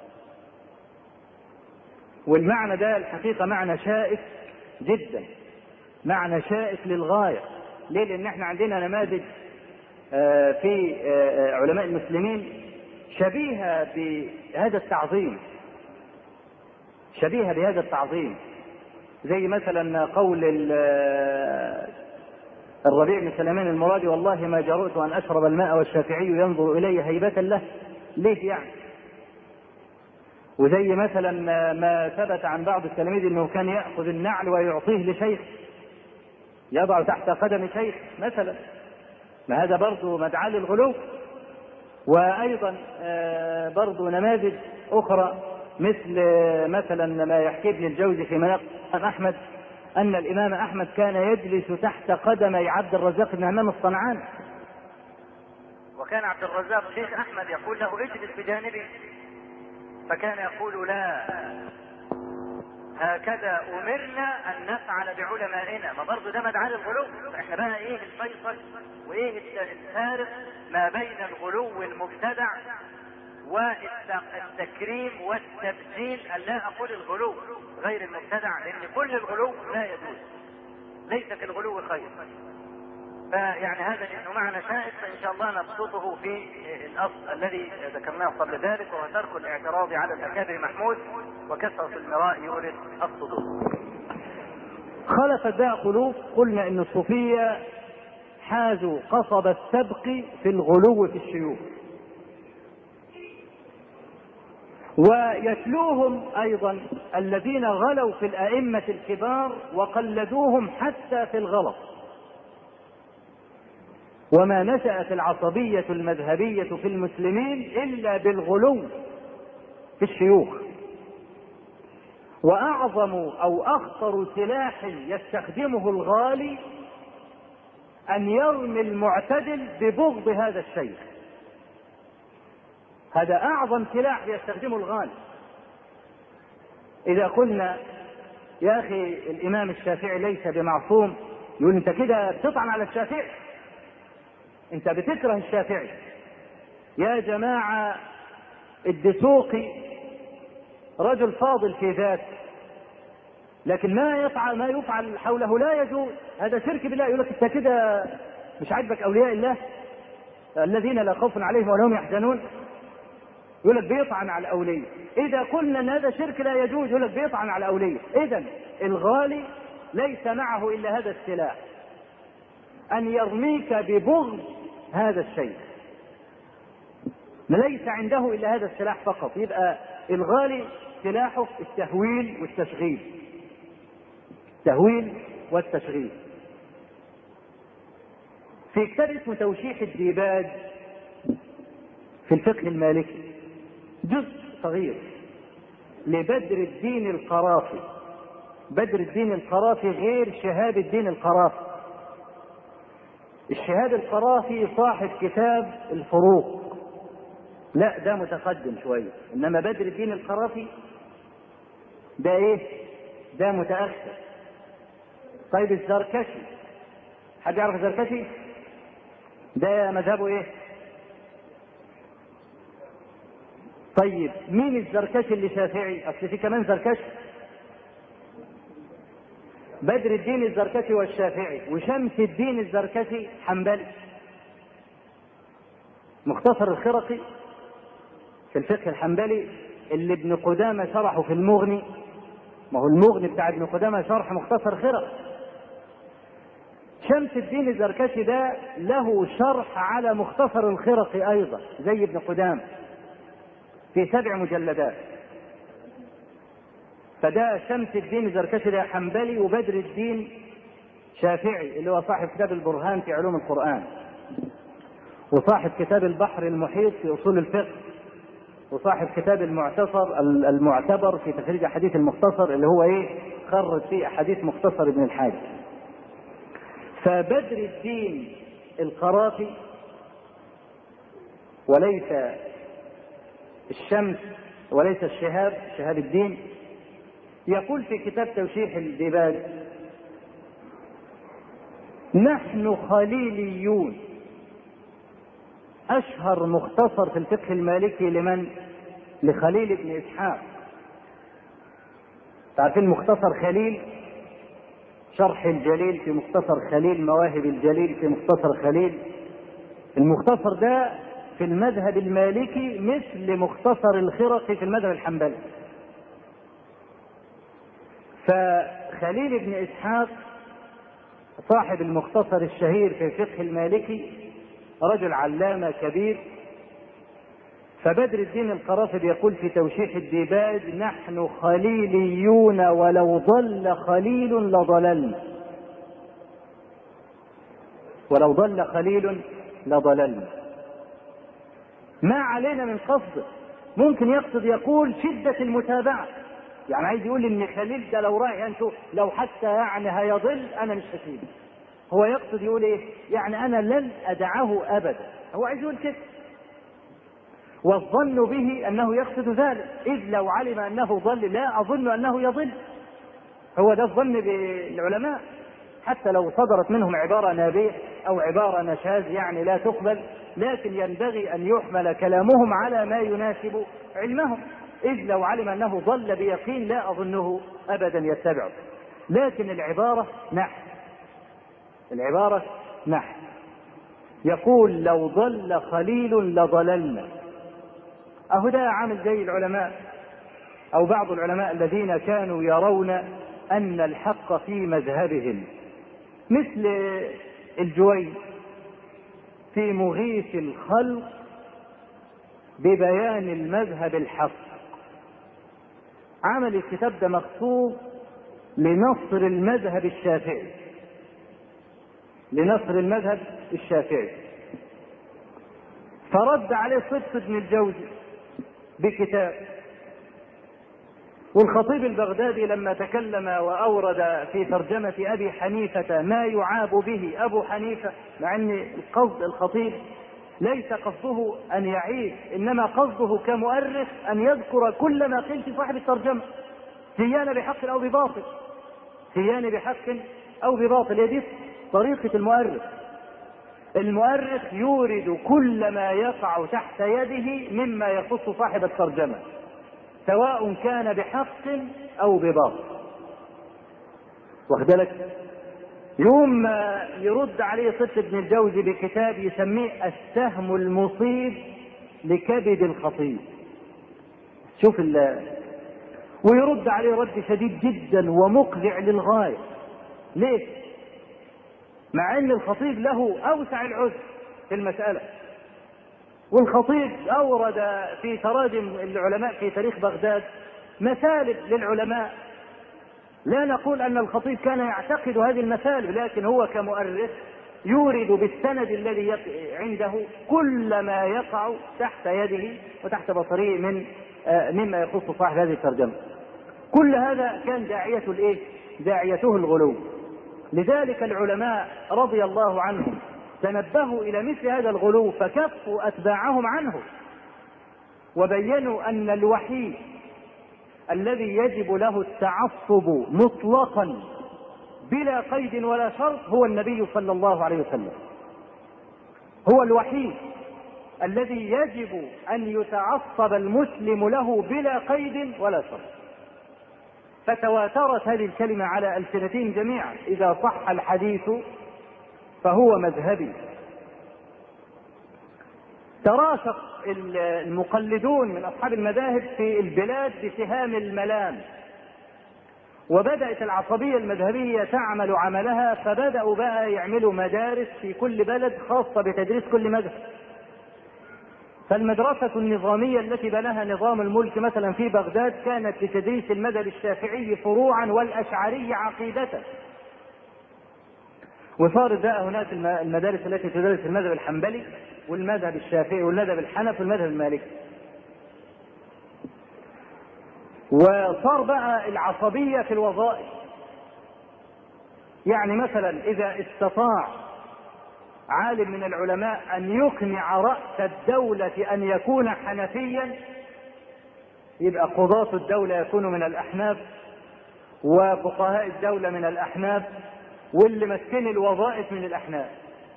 S1: والمعنى ده الحقيقة معنى شائك جدا، معنى شائك للغاية. ليه؟ لأن احنا عندنا نماذج في علماء المسلمين شبيهة بهذا التعظيم، زي مثلا قول الربيع بن سليمان المرادي: والله ما جرؤت أن أشرب الماء والشافعي ينظر إلي هيبة له. ليه يعني؟ وزي مثلا ما ثبت عن بعض التلاميذ أنه كان يأخذ النعل ويعطيه لشيخ، يضع تحت قدم شيخ مثلا، ما هذا برضو مدعاة للغلو. وأيضا برضو نماذج أخرى مثل مثلا ما يحكي ابن الجوزي في مناقب أحمد أن الإمام أحمد كان يجلس تحت قدمي عبد الرزاق بن همام الصنعاني، وكان عبد الرزاق شيخ أحمد يقول له: اجلس بجانبي، فكان يقول: لا، هكذا أمرنا أن نفعل بعلمائنا. ما برضو ده مدعاة للغلو. احنا بقى ايه الفيصل وايه الفارق ما بين الغلو المبتدع والتكريم والتبجيل؟ لا أقول الغلو غير المبتدع، لأن كل الغلو لا يجوز، ليس في الغلو خير. فيعني هذا لأنه معنى شائك، فإن شاء الله نبسطه في الأصل الذي ذكرناه قبل ذلك، وهو ترك الاعتراض على الأكابر محمود وكثرة المراء يورث الصدور. خلفت بقى خلوف، قلنا إن الصوفية حازوا قصب السبق في الغلو في الشيوخ، ويتلوهم أيضا الذين غلوا في الأئمة الكبار وقلدوهم حتى في الغلط. وما نشأت العصبية المذهبية في المسلمين إلا بالغلو في الشيوخ. وأعظم أو أخطر سلاح يستخدمه الغالي أن يرمي المعتدل ببغض هذا الشيخ. هذا أعظم سلاح يستخدمه الغالي. إذا قلنا: يا أخي الإمام الشافعي ليس بمعصوم، يقول: أنت كده بتطعن على الشافعي، أنت بتكره الشافعي. يا جماعة الدسوقي رجل فاضل في ذاته، لكن ما يفعل حوله لا يجوز، هذا شرك بالله. يقول لك: أنت كده مش عاجبك أولياء الله الذين لا خوف عليهم ولا هم يحزنون؟ يقول لك بيطعن على الأولياء. إذا قلنا أن هذا شرك لا يجوز، يقول لك بيطعن على الأولياء. إذن الغالي ليس معه إلا هذا السلاح، أن يرميك ببغض هذا الشيء، ما ليس عنده إلا هذا السلاح فقط. يبقى الغالي سلاحه التهويل والتشغيل، التهويل والتشغيل. في كتاب اسمه توشيح الديباج في الفقه المالكي، جزء صغير لبدر الدين القرافي. بدر الدين القرافي غير شهاب الدين القرافي. الشهاب القرافي صاحب كتاب الفروق، لا ده متقدم شوية، انما بدر الدين القرافي ده ايه؟ ده متأخر. طيب الزركشي، حد يعرف الزركشي؟ ده مذهبه ايه؟ طيب مين الزركشي اللي شافعي؟ اصل في كمان زركشي. بدر الدين الزركشي والشافعي، وشمس الدين الزركشي حنبلي. مختصر الخرقي في الفقه الحنبلي اللي ابن قدامة شرحه في المغني، ما هو المغني بتاع ابن قدامة شرح مختصر خرقي. شمس الدين الزركشي ده له شرح على مختصر الخرقي ايضا زي ابن قدامة في 7 مجلدات. فده شمس الدين الزركشي ده حنبلي، وبدر الدين شافعي اللي هو صاحب كتاب البرهان في علوم القرآن، وصاحب كتاب البحر المحيط في أصول الفقه، وصاحب كتاب المعتبر في تخريج أحاديث المختصر اللي هو ايه؟ خرج فيه أحاديث مختصر ابن الحاج. فبدر الدين القرافي وليس الشمس وليس شهاب الدين، يقول في كتاب توشيح الديباج: نحن خليليون. أشهر مختصر في الفقه المالكي لمن؟ لخليل بن إسحاق. تعرفين مختصر خليل؟ شرح الجليل في مختصر خليل، مواهب الجليل في مختصر خليل. المختصر ده في المذهب المالكي مثل مختصر الخرقي في المذهب الحنبلي. فخليل بن إسحاق صاحب المختصر الشهير في الفقه المالكي رجل علامة كبير. فبدر الدين القرافي يقول في توشيح الديباج: نحن خليليون ولو ضل خليل لضللنا، ولو ضل خليل لضللنا. ما علينا من قصد، ممكن يقصد يقول شدة المتابعة، يعني عايز يقول ان خليل ده لو رايح انتوا لو حتى يعني هيضل انا مش هسيبه. هو يقصد يقول ايه؟ يعني انا لن ادعه ابدا، هو عايز يقول كده. والظن به انه يقصد ذلك، اذ لو علم انه ضل لا اظن انه يضل. هو ده الظن بالعلماء، حتى لو صدرت منهم عبارة نابية او عبارة نشاز يعني لا تقبل، لكن ينبغي ان يحمل كلامهم على ما يناسب علمهم، اذ لو علم انه ضل بيقين لا اظنه ابدا يتبعه. لكن العبارة نحن يقول لو ضل خليل لضللنا. اهو ده عامل زي العلماء او بعض العلماء الذين كانوا يرون ان الحق في مذهبهم، مثل الجويني في مغيث الخلق ببيان المذهب الحق، عمل الكتاب ده مخصوص لنصر المذهب الشافعي، فرد عليه صدق بن الجوزي بكتاب. والخطيب البغدادي لما تكلم وأورد في ترجمة أبي حنيفة ما يعاب به أبو حنيفة، مع أن الخطيب ليس قصده أن يعيب، إنما قصده كمؤرخ أن يذكر كل ما قيل في صاحب الترجمة سيان بحق أو بباطل. هذه طريقة المؤرخ يورد كل ما يقع تحت يده مما يخص صاحب الترجمة، سواء كان بحق أو بباطل. واخدلك يوم يرد عليه صدق بن الجوزي بكتاب يسميه السهم المصيب لكبد الخطيب، شوف ويرد عليه رد شديد جدا ومقذع للغاية. ليه؟ مع ان الخطيب له اوسع العذر في المسألة، والخطيب اورد في تراجم العلماء في تاريخ بغداد مثالب للعلماء. لا نقول ان الخطيب كان يعتقد هذه المثالب، لكن هو كمؤرخ يورد بالسند الذي عنده كل ما يقع تحت يده وتحت بصره مما يخص صاحب هذه الترجمة. كل هذا كان داعيته الغلو. لذلك العلماء رضي الله عنهم تنبهوا إلى مثل هذا الغلو فكفوا أتباعهم عنه، وبينوا أن الوحيد الذي يجب له التعصب مطلقا بلا قيد ولا شرط هو النبي صلى الله عليه وسلم. هو الوحيد الذي يجب أن يتعصب المسلم له بلا قيد ولا شرط. فتواترت هذه الكلمة على ألسنتهم جميعا: إذا صح الحديث فهو مذهبي. تراشق المقلدون من أصحاب المذاهب في البلاد بسهام الملام، وبدأت العصبية المذهبية تعمل عملها، فبدأوا بقى يعملوا مدارس في كل بلد خاصة بتدريس كل مذهب. فالمدرسة النظامية التي بناها نظام الملك مثلا في بغداد كانت لتدريس المذهب الشافعي فروعا والأشعري عقيدة. وصارت بقى هناك المدارس التي تدرس المذهب الحنبلي والمذهب الشافعي والمذهب الحنفي والمذهب المالكي. وصار بقى العصبية في الوظائف، يعني مثلا إذا استطاع عالم من العلماء أن يقنع رأس الدولة أن يكون حنفيا، يبقى قضاة الدولة يكونوا من الأحناف، وفقهاء الدولة من الأحناف، واللي مسكين الوظائف من الأحناف.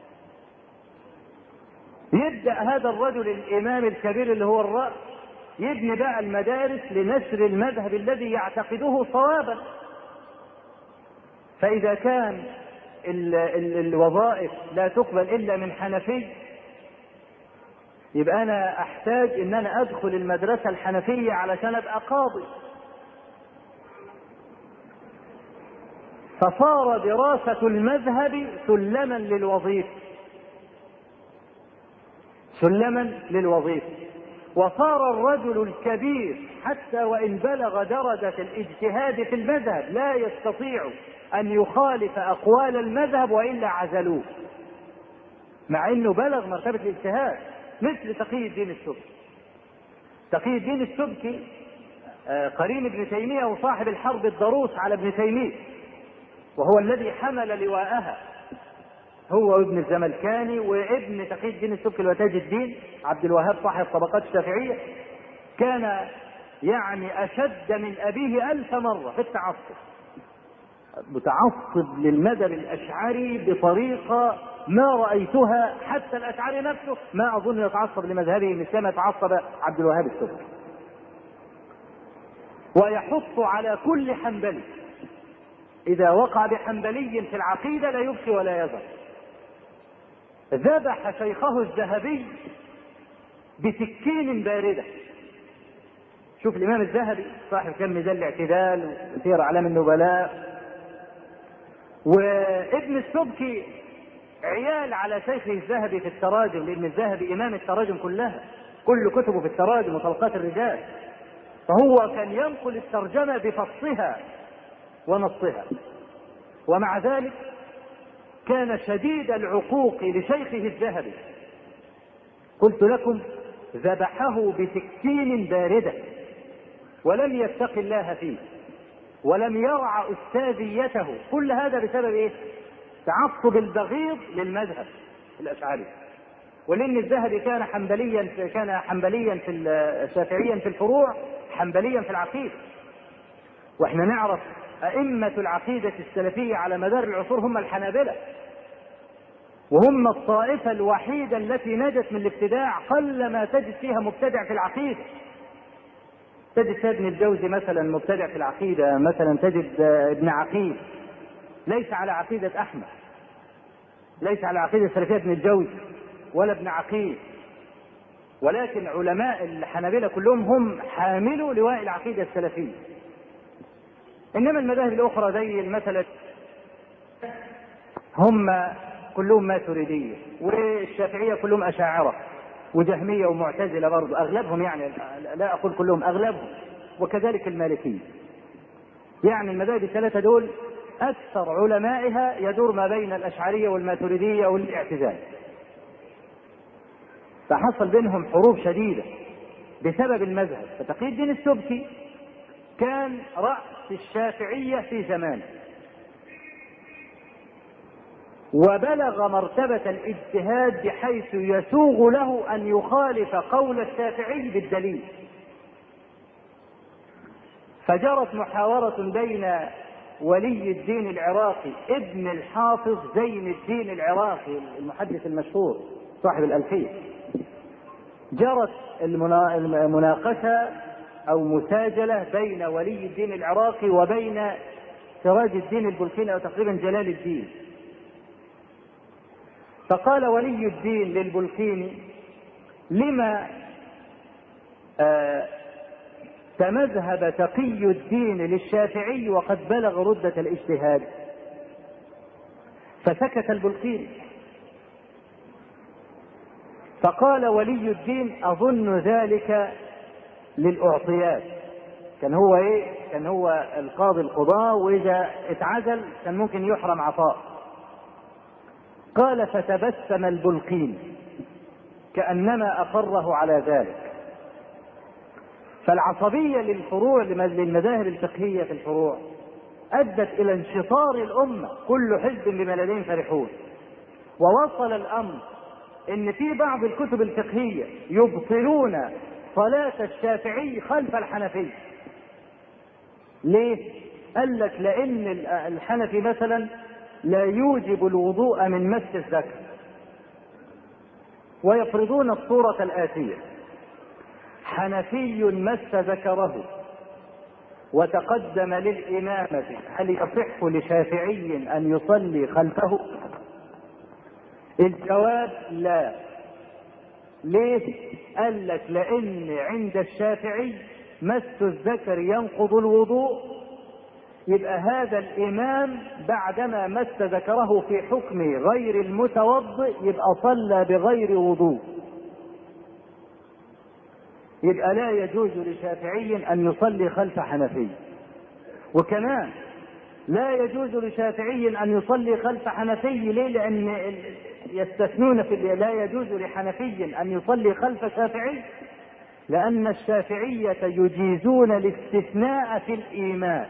S1: يبدأ هذا الرجل الإمام الكبير اللي هو الرأس يبني بقى المدارس لنشر المذهب الذي يعتقده صوابا. فإذا كان الوظائف لا تقبل إلا من حنفي، يبقى أنا أحتاج إن أنا أدخل المدرسة الحنفية علشان أبقى قاضي. فصار دراسة المذهب سلما للوظيفة، سلما للوظيفة. وصار الرجل الكبير حتى وإن بلغ درجة الاجتهاد في المذهب لا يستطيع أن يخالف أقوال المذهب وإلا عزلوه، مع أنه بلغ مرتبة الاجتهاد، مثل تقي الدين السبكي. تقي الدين السبكي قرين ابن تيمية وصاحب الحرب الضروس على ابن تيمية، وهو الذي حمل لواءها، هو ابن الزملكاني وابن تقي الدين السبكي وتاج الدين عبد الوهاب صاحب طبقات الشافعية. كان يعني أشد من أبيه 1000 مرة في التعصب، متعصب للمذهب الأشعري بطريقة ما رأيتها. حتى الأشعري نفسه ما أظن يتعصب لمذهبه مثل ما يتعصب عبد الوهاب السبكي. ويحط على كل حنبلي إذا وقع بحنبلي في العقيدة لا يبكي ولا يذر. ذبح شيخه الذهبي بسكين باردة. شوف الإمام الذهبي صاحب كم ميزان الاعتدال وسير أعلام النبلاء، وابن السبكي عيال على شيخه الذهبي في التراجم، لأن الذهبي إمام التراجم كلها، كل كتبه في التراجم وطلقات الرجال، فهو كان ينقل الترجمة بفصها ونصها. ومع ذلك كان شديد العقوق لشيخه الذهبي. قلت لكم ذبحه بسكين باردة، ولم يتق الله فيه ولم يرعى أستاذيته. كل هذا بسبب ايه؟ تعصب البغيض للمذهب الأشعري. ولأن الذهبي كان حنبليا شافعيا في الفروع، حنبليا في العقيدة. واحنا نعرف أئمة العقيدة السلفية على مدار العصور هم الحنابلة، وهم الطائفة الوحيدة التي نجت من الابتداع. قل ما تجد فيها مبتدع في العقيدة. تجد فيها ابن الجوزي مثلا مبتدع في العقيدة، مثلا تجد ابن عقيل ليس على عقيدة أحمد، ليس على عقيدة السلفية ابن الجوزي ولا ابن عقيل، ولكن علماء الحنابلة كلهم هم حاملوا لواء العقيدة السلفية. إنما المذاهب الأخرى زي المثل هم كلهم ماتريدية، والشافعية كلهم أشاعرة وجهمية ومعتزلة برضو أغلبهم، يعني لا أقول كلهم، أغلبهم، وكذلك المالكية. يعني المذاهب الثلاثة دول أكثر علمائها يدور ما بين الأشعرية والماتريدية والاعتزال. فحصل بينهم حروب شديدة بسبب المذهب. فتقي الدين السبكي كان رأس الشافعية في زمانه، وبلغ مرتبة الاجتهاد بحيث يسوغ له أن يخالف قول الشافعي بالدليل. فجرت محاورة بين ولي الدين العراقي ابن الحافظ زين الدين العراقي المحدث المشهور صاحب الألفية. جرت المناقشة أو مساجلة بين ولي الدين العراقي وبين سراج الدين البلقيني أو تقريبا جلال الدين. فقال ولي الدين للبلقيني: لما تمذهب تقي الدين للشافعي وقد بلغ ردة الاجتهاد؟ فسكت البلقيني. فقال ولي الدين: أظن ذلك للأعطيات. كان هو كان هو القاضي القضاء، وإذا اتعزل كان ممكن يحرم عطاء. قال: فتبسم البلقيني كأنما أقره على ذلك. فالعصبية للفروع للمذاهب الفقهية في الفروع أدت إلى انشطار الأمة، كل حزب بما لديهم فرحون. ووصل الأمر إن في بعض الكتب الفقهية يبطلون صلاة الشافعي خلف الحنفي. ليه؟ قال لك لأن الحنفي مثلا لا يوجب الوضوء من مس الذكر، ويفرضون الصورة الآتية: حنفي مس ذكره وتقدم للإمامة، هل يصح لشافعي أن يصلي خلفه؟ الجواب: لا.
S3: ليه؟ قال لك لأن عند الشافعي مس الذكر ينقض الوضوء، يبقى هذا الإمام بعدما مس ذكره في حكم غير المتوضئ يبقى صلى بغير وضوء، يبقى لا يجوز لشافعي أن يصلي خلف حنفي. وكمان لا يجوز لشافعي أن يصلي خلف حنفي. ليه؟ لأن يستثنون في لا يجوز لحنفي أن يصلي خلف شافعي، لأن الشافعية يجيزون الاستثناء في الإيمان،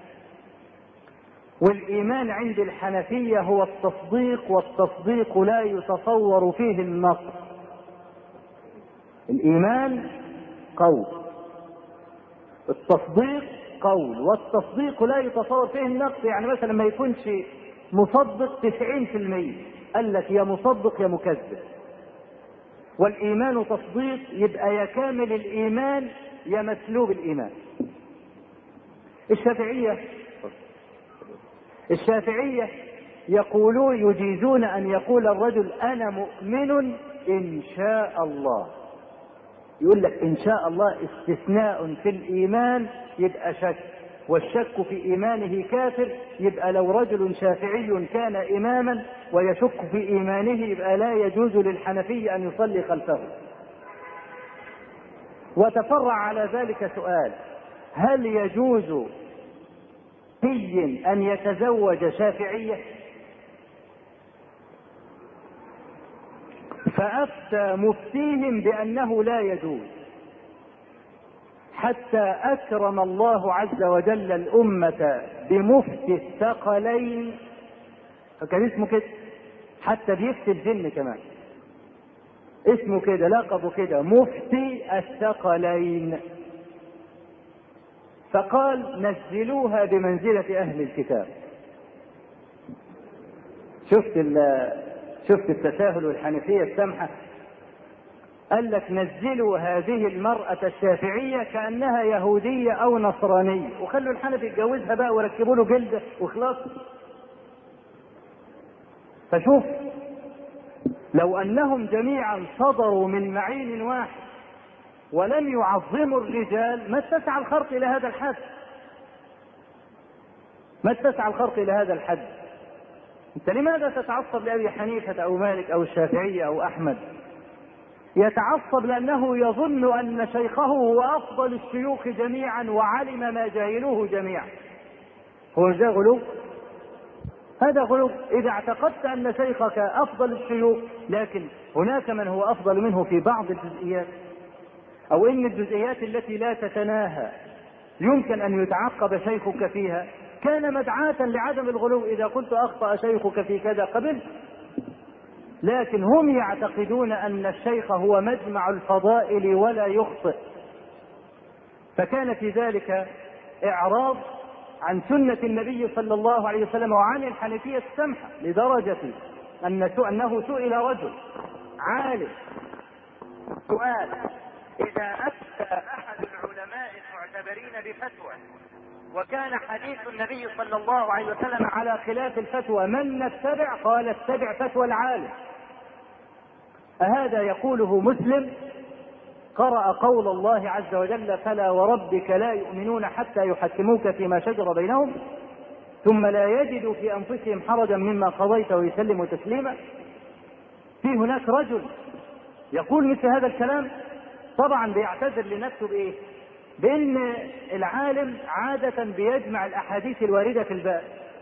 S3: والإيمان عند الحنفية هو التصديق، والتصديق لا يتصور فيه النقص. الإيمان قول، التصديق قول، والتصديق لا يتصور فيه النقص. يعني مثلا ما يكونش مصدق 90%، قال لك يا مصدق يا مكذب. والإيمان تصديق، يبقى يا كامل الإيمان يا مسلوب الإيمان. الشافعية يقولون يجيزون أن يقول الرجل أنا مؤمن إن شاء الله. يقول لك إن شاء الله استثناء في الإيمان، يبقى شك، والشك في إيمانه كافر. يبقى لو رجل شافعي كان إماما ويشك في إيمانه يبقى لا يجوز للحنفي أن يصلي خلفه. وتفرع على ذلك سؤال: هل يجوز أن يتزوج شافعية؟ فأفتى مفتيهم بأنه لا يجوز، حتى أكرم الله عز وجل الأمة بمفتي الثقلين، فكان اسمه كده، حتى بيفتي الجن كمان اسمه كده، لقبه كده، مفتي الثقلين. فقال نزلوها بمنزلة أهل الكتاب. شفت التساهل والحنفية السمحة. قال لك نزلوا هذه المرأة الشافعية كأنها يهودية أو نصرانية، وخلوا الحنفي يتجوزها بقى وركبوا له جلدة وخلاص. فشوف، لو أنهم جميعا صدروا من معين واحد ولم يعظموا الرجال ما اتسع الخرق إلى هذا الحد، ما اتسع الخرق إلى هذا الحد. أنت لماذا تتعصب لأبي حنيفة أو مالك أو الشافعية أو أحمد؟ يتعصب لأنه يظن أن شيخه هو أفضل الشيوخ جميعا وعلم ما جاهلوه جميعا. هو ده غلو؟ هذا غلو. إذا اعتقدت أن شيخك أفضل الشيوخ لكن هناك من هو أفضل منه في بعض الجزئيات، أو إن الجزئيات التي لا تتناهى يمكن أن يتعقب شيخك فيها، كان مدعاة لعدم الغلو. إذا قلت أخطأ شيخك في كذا قبل، لكن هم يعتقدون أن الشيخ هو مجمع الفضائل ولا يخطئ. فكان في ذلك إعراض عن سنة النبي صلى الله عليه وسلم وعن الحنفية السمحة، لدرجة أنه سئل رجل عالم سؤال: إذا أفتى أحد العلماء المعتبرين بفتوى وكان حديث النبي صلى الله عليه وسلم على خلاف الفتوى من نتبع؟ قال: اتبع فتوى العالم. أهذا يقوله مسلم قرأ قول الله عز وجل: فلا وربك لا يؤمنون حتى يحكموك فيما شجر بينهم ثم لا يجدوا في أنفسهم حرجا مما قضيت ويسلموا تسليما؟ في هناك رجل يقول مثل هذا الكلام، طبعا بيعتذر لنفسه بإيه؟ بأن العالم عادة بيجمع الأحاديث الواردة في الباب،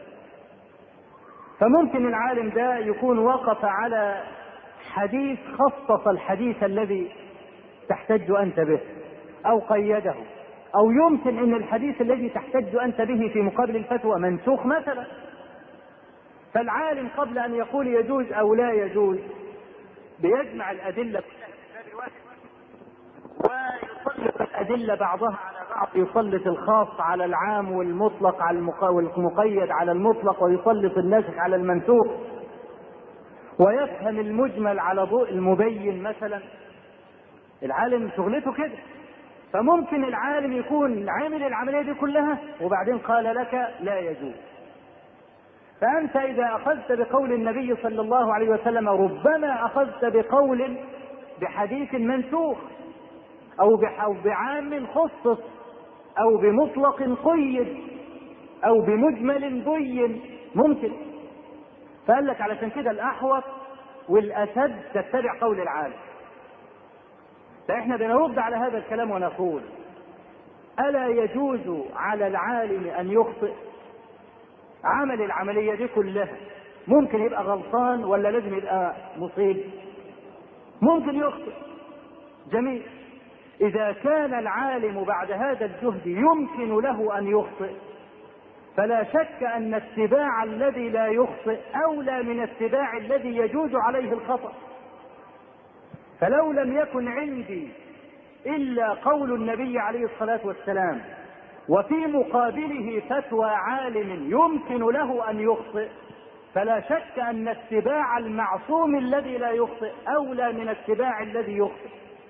S3: فممكن العالم ده يكون وقف على حديث خصص الحديث الذي تحتج أنت به أو قيده، أو يمكن أن الحديث الذي تحتج أنت به في مقابل الفتوى منسوخ مثلا. فالعالم قبل أن يقول يجوز أو لا يجوز بيجمع الأدلة ويسلط الأدلة بعضها على بعض، يسلط الخاص على العام والمطلق على والمقيد على المطلق، ويسلط الناسخ على المنسوخ، ويفهم المجمل على ضوء المبين مثلا. العالم شغلته كده. فممكن العالم يكون عامل العملية دي كلها وبعدين قال لك لا يجوز. فأنت إذا أخذت بقول النبي صلى الله عليه وسلم ربما أخذت بقول بحديث منسوخ أو بعام خصص أو بمطلق قيد أو بمجمل بين، ممكن. فقال لك علشان كده الأحوط والأسد تتبع قول العالم. فإحنا بنرد على هذا الكلام ونقول: ألا يجوز على العالم أن يخطئ؟ عمل العملية دي كلها ممكن يبقى غلطان ولا لازم يبقى مصيب؟ ممكن يخطئ. جميل. إذا كان العالم بعد هذا الجهد يمكن له أن يخطئ، فلا شك أن اتباع الذي لا يخطئ أولى من اتباع الذي يجوز عليه الخطأ. فلو لم يكن عندي إلا قول النبي عليه الصلاة والسلام وفي مقابله فتوى عالم يمكن له أن يخطئ، فلا شك أن اتباع المعصوم الذي لا يخطئ أولى من اتباع الذي يخطئ.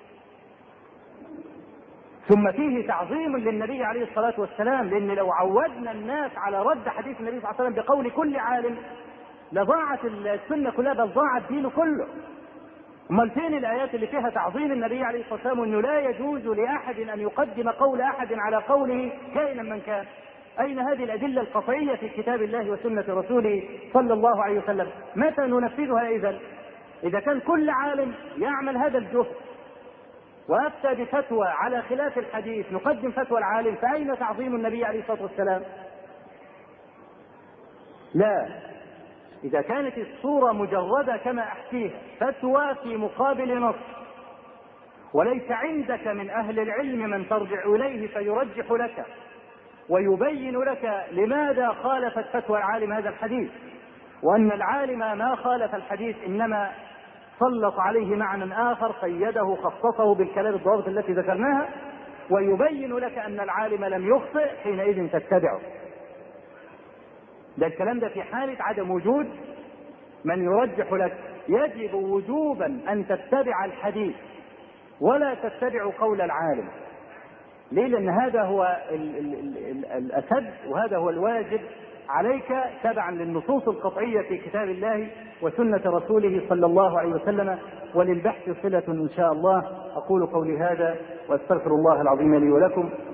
S3: ثم فيه تعظيم للنبي عليه الصلاة والسلام، لأن لو عودنا الناس على رد حديث النبي صلى الله عليه وسلم بقول كل عالم لضاعت السنة كلها، بل ضاع الدين كله. امال فين الآيات اللي فيها تعظيم النبي عليه الصلاة والسلام وأنه لا يجوز لأحد أن يقدم قول أحد على قوله كائنا من كان؟ أين هذه الأدلة القطعية في كتاب الله وسنة رسوله صلى الله عليه وسلم؟ متى ننفذها إذن؟ إذا كان كل عالم يعمل هذا الجهد وأفتى بفتوى على خلاف الحديث نقدم فتوى العالم، فأين تعظيم النبي عليه الصلاة والسلام؟ لا. إذا كانت الصورة مجردة كما أحكيها، فتوى في مقابل نص، وليس عندك من أهل العلم من ترجع إليه فيرجح لك ويبين لك لماذا خالفت فتوى العالم هذا الحديث، وأن العالم ما خالف الحديث إنما سلط عليه معنى آخر قيده خصصه بالكلام الضوابط التي ذكرناها، ويبين لك أن العالم لم يخطئ، حينئذ تتبعه. ده الكلام ده في حالة عدم وجود من يرجح لك. يجب وجوبا أن تتبع الحديث ولا تتبع قول العالم. ليه؟ لأن هذا هو الأسد وهذا هو الواجب عليك تبعا للنصوص القطعية في كتاب الله وسنة رسوله صلى الله عليه وسلم. وللبحث صلة إن شاء الله. أقول قولي هذا وأستغفر الله العظيم لي ولكم.